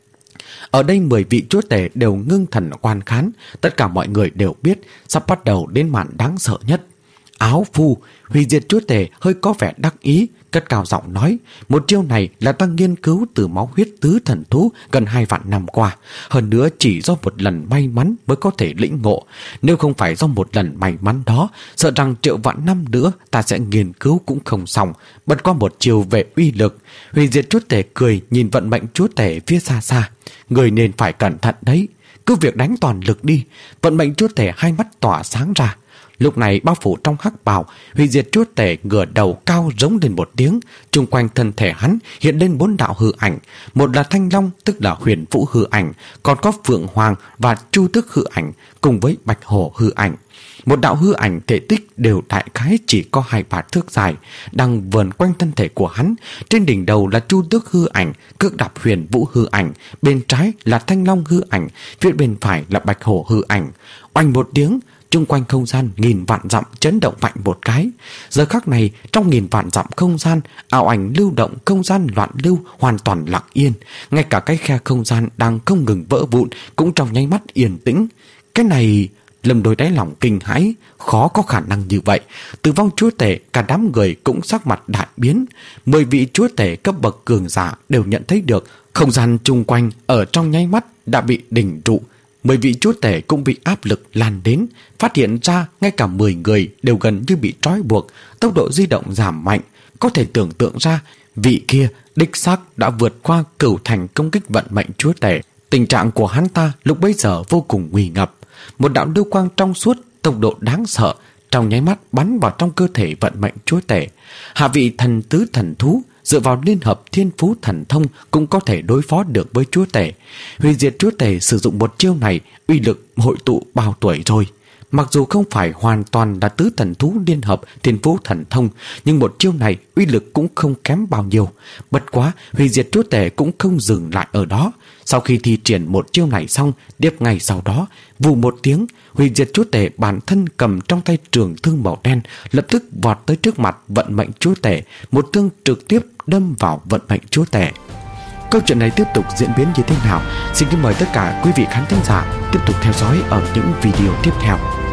Ở đây 10 vị chúa tể đều ngưng thần quan khán, tất cả mọi người đều biết sắp bắt đầu đến màn đáng sợ nhất. Áo phu, hủy diệt chúa tể hơi có vẻ đắc ý, cất cao giọng nói, một chiêu này là ta nghiên cứu từ máu huyết tứ thần thú gần 2 vạn năm qua, hơn nữa chỉ do một lần may mắn mới có thể lĩnh ngộ. Nếu không phải do một lần may mắn đó, sợ rằng triệu vạn năm nữa ta sẽ nghiên cứu cũng không xong. Bật qua một chiều về uy lực. Hủy diệt chúa tể cười nhìn vận mệnh chúa tể phía xa xa. Người nên phải cẩn thận đấy, cứ việc đánh toàn lực đi. Vận mệnh chúa tể hai mắt tỏa sáng ra. Lúc này bao phủ trong hắc bào, hủy diệt chúa tể ngửa đầu cao rống lên một tiếng. Chung quanh thân thể hắn hiện lên 4 đạo hư ảnh. Một là thanh long, tức là huyền vũ hư ảnh, còn có phượng hoàng và chu tước hư ảnh, cùng với bạch hổ hư ảnh. Một đạo hư ảnh thể tích đều đại khái chỉ có 2-3 thước dài, đang vờn quanh thân thể của hắn. Trên đỉnh đầu là chu tước hư ảnh, cước đạp huyền vũ hư ảnh, bên trái là thanh long hư ảnh, phía bên phải là bạch hổ hư ảnh. Oanh một tiếng, chung quanh không gian nghìn vạn dặm chấn động mạnh một cái. Giờ khắc này, trong nghìn vạn dặm không gian, ảo ảnh lưu động, không gian loạn lưu, hoàn toàn lặng yên. Ngay cả cái khe không gian đang không ngừng vỡ vụn cũng trong nháy mắt yên tĩnh. Cái này, Lâm Lôi đáy lòng kinh hãi, khó có khả năng như vậy. Tử vong chúa tể, cả đám người cũng sắc mặt đại biến. 10 vị chúa tể cấp bậc cường giả đều nhận thấy được không gian chung quanh ở trong nháy mắt đã bị đình trụ. 10 vị chúa tể cũng bị áp lực lan đến, phát hiện ra ngay cả 10 người đều gần như bị trói buộc, tốc độ di động giảm mạnh. Có thể tưởng tượng ra, vị kia đích xác đã vượt qua cửu thành công kích vận mệnh chúa tể. Tình trạng của hắn ta lúc bấy giờ vô cùng nguy ngập. Một đạo lưu quang trong suốt, tốc độ đáng sợ, trong nháy mắt bắn vào trong cơ thể vận mệnh chúa tể. Hạ vị thần tứ thần thú dựa vào liên hợp thiên phú thần thông cũng có thể đối phó được với chúa tể. Hủy diệt chúa tể sử dụng một chiêu này, uy lực hội tụ bao tuổi rồi. Mặc dù không phải hoàn toàn là tứ thần thú liên hợp Thiên Phú Thần Thông, nhưng một chiêu này uy lực cũng không kém bao nhiêu. Bất quá, hủy diệt chúa tể cũng không dừng lại ở đó. Sau khi thi triển một chiêu này xong, tiếp ngay sau đó, vù một tiếng, hủy diệt chúa tể bản thân cầm trong tay trường thương màu đen, lập tức vọt tới trước mặt vận mệnh chúa tể, một thương trực tiếp đâm vào vận mệnh chúa tể. Câu chuyện này tiếp tục diễn biến như thế nào? Xin kính mời tất cả quý vị khán thính giả tiếp tục theo dõi ở những video tiếp theo.